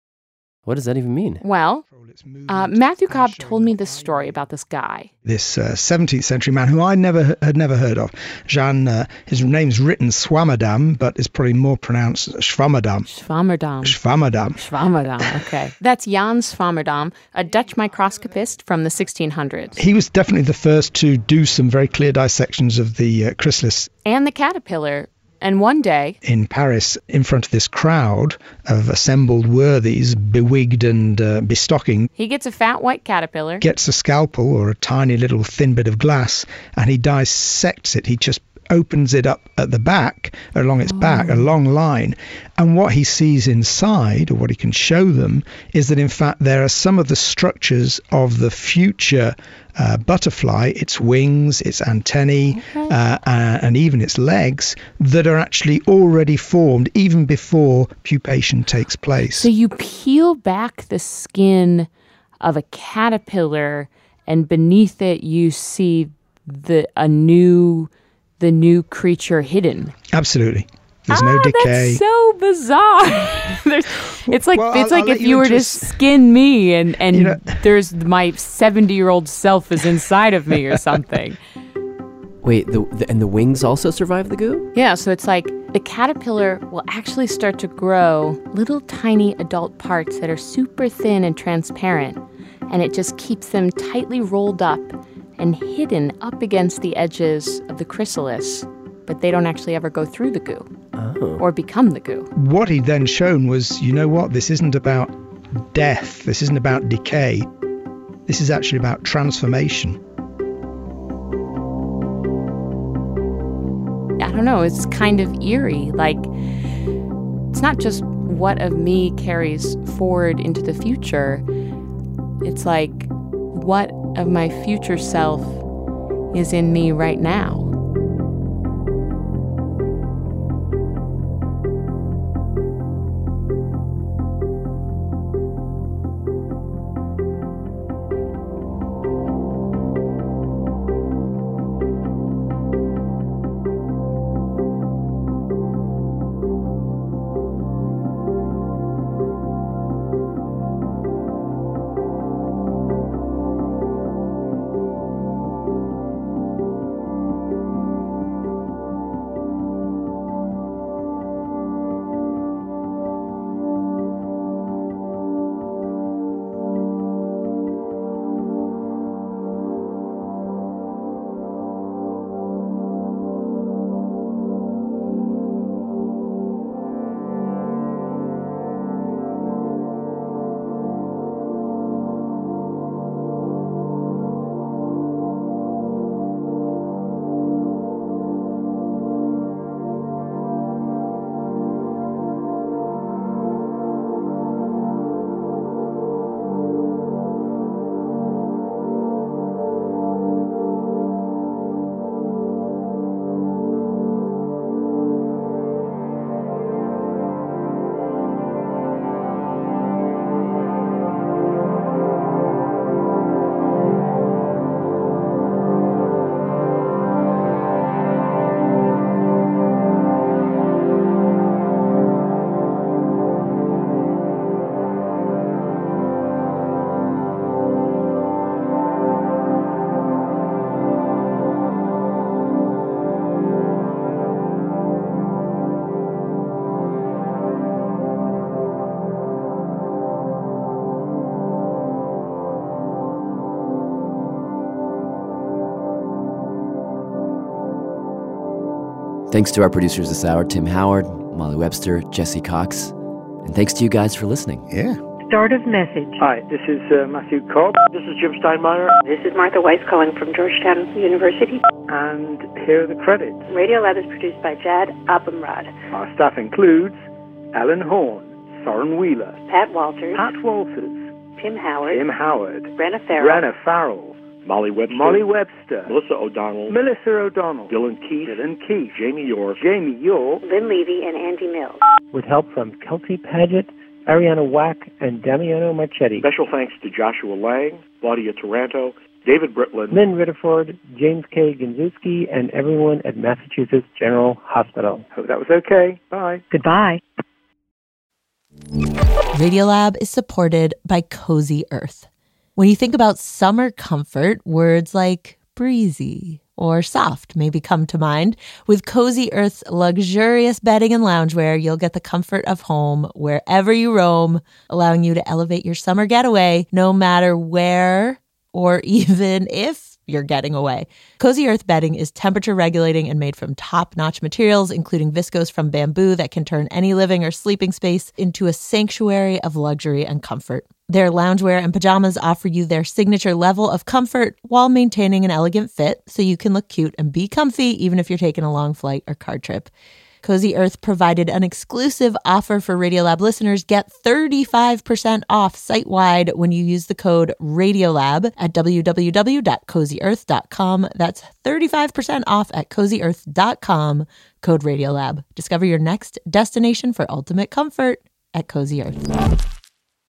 What does that even mean? Well, uh, Matthew Cobb told me this story about this guy. This uh, seventeenth century man who I never had never heard of. Jan, uh, his name's written Swammerdam, but is probably more pronounced Schwammerdam. Schwammerdam. Schwammerdam. Schwammerdam, okay. That's Jan Swammerdam, a Dutch microscopist from the sixteen hundreds. He was definitely the first to do some very clear dissections of the uh, chrysalis. And the caterpillar. And one day... in Paris, in front of this crowd of assembled worthies, bewigged and uh, bestocking, he gets a fat white caterpillar, gets a scalpel or a tiny little thin bit of glass, and he dissects it. He just opens it up at the back, along its oh. back, a long line. And what he sees inside, or what he can show them, is that in fact there are some of the structures of the future uh, butterfly, its wings, its antennae, okay. uh, and even its legs, that are actually already formed even before pupation takes place. So you peel back the skin of a caterpillar, and beneath it you see the a new... the new creature hidden. Absolutely. There's ah, no decay. That's so bizarre. there's, it's like well, it's I'll, like I'll if you, you were to skin me and, and you know, there's my seventy-year-old self is inside of me or something. Wait, the, the, and the wings also survive the goo? Yeah, so it's like the caterpillar will actually start to grow little tiny adult parts that are super thin and transparent, and it just keeps them tightly rolled up and hidden up against the edges of the chrysalis, but they don't actually ever go through the goo oh. or become the goo. What he'd then shown was, you know what, this isn't about death, this isn't about decay, this is actually about transformation. I don't know, it's kind of eerie, like it's not just what of me carries forward into the future, it's like what of my future self is in me right now. Thanks to our producers this hour, Tim Howard, Molly Webster, Jesse Cox. And thanks to you guys for listening. Yeah. Start of message. Hi, this is uh, Matthew Cobb. This is Jim Steinmeier. This is Martha Weiss calling from Georgetown University. And here are the credits. Radiolab is produced by Jad Abumrad. Our staff includes Alan Horn, Soren Wheeler, Pat Walters, Pat Walters, Tim Howard, Tim Howard, Brenna Farrell, Brenna Farrell, Molly Webster, Molly Webster, Melissa O'Donnell, Melissa O'Donnell, Dylan Keith, Dylan Keith, Jamie York, Jamie York, Lynn Levy, and Andy Mills. With help from Kelsey Paget, Ariana Wack, and Damiano Marchetti. Special thanks to Joshua Lang, Claudia Taranto, David Britland, Lynn Ritterford, James K. Ginzewski, and everyone at Massachusetts General Hospital. Hope that was okay. Bye. Goodbye. Radiolab is supported by Cozy Earth. When you think about summer comfort, words like breezy or soft maybe come to mind. With Cozy Earth's luxurious bedding and loungewear, you'll get the comfort of home wherever you roam, allowing you to elevate your summer getaway no matter where or even if you're getting away. Cozy Earth bedding is temperature regulating and made from top-notch materials, including viscose from bamboo that can turn any living or sleeping space into a sanctuary of luxury and comfort. Their loungewear and pajamas offer you their signature level of comfort while maintaining an elegant fit, so you can look cute and be comfy even if you're taking a long flight or car trip. Cozy Earth provided an exclusive offer for Radiolab listeners. Get thirty-five percent off site-wide when you use the code RADIOLAB at w w w dot cozy earth dot com. That's thirty-five percent off at cozy earth dot com, code RADIOLAB. Discover your next destination for ultimate comfort at Cozy Earth.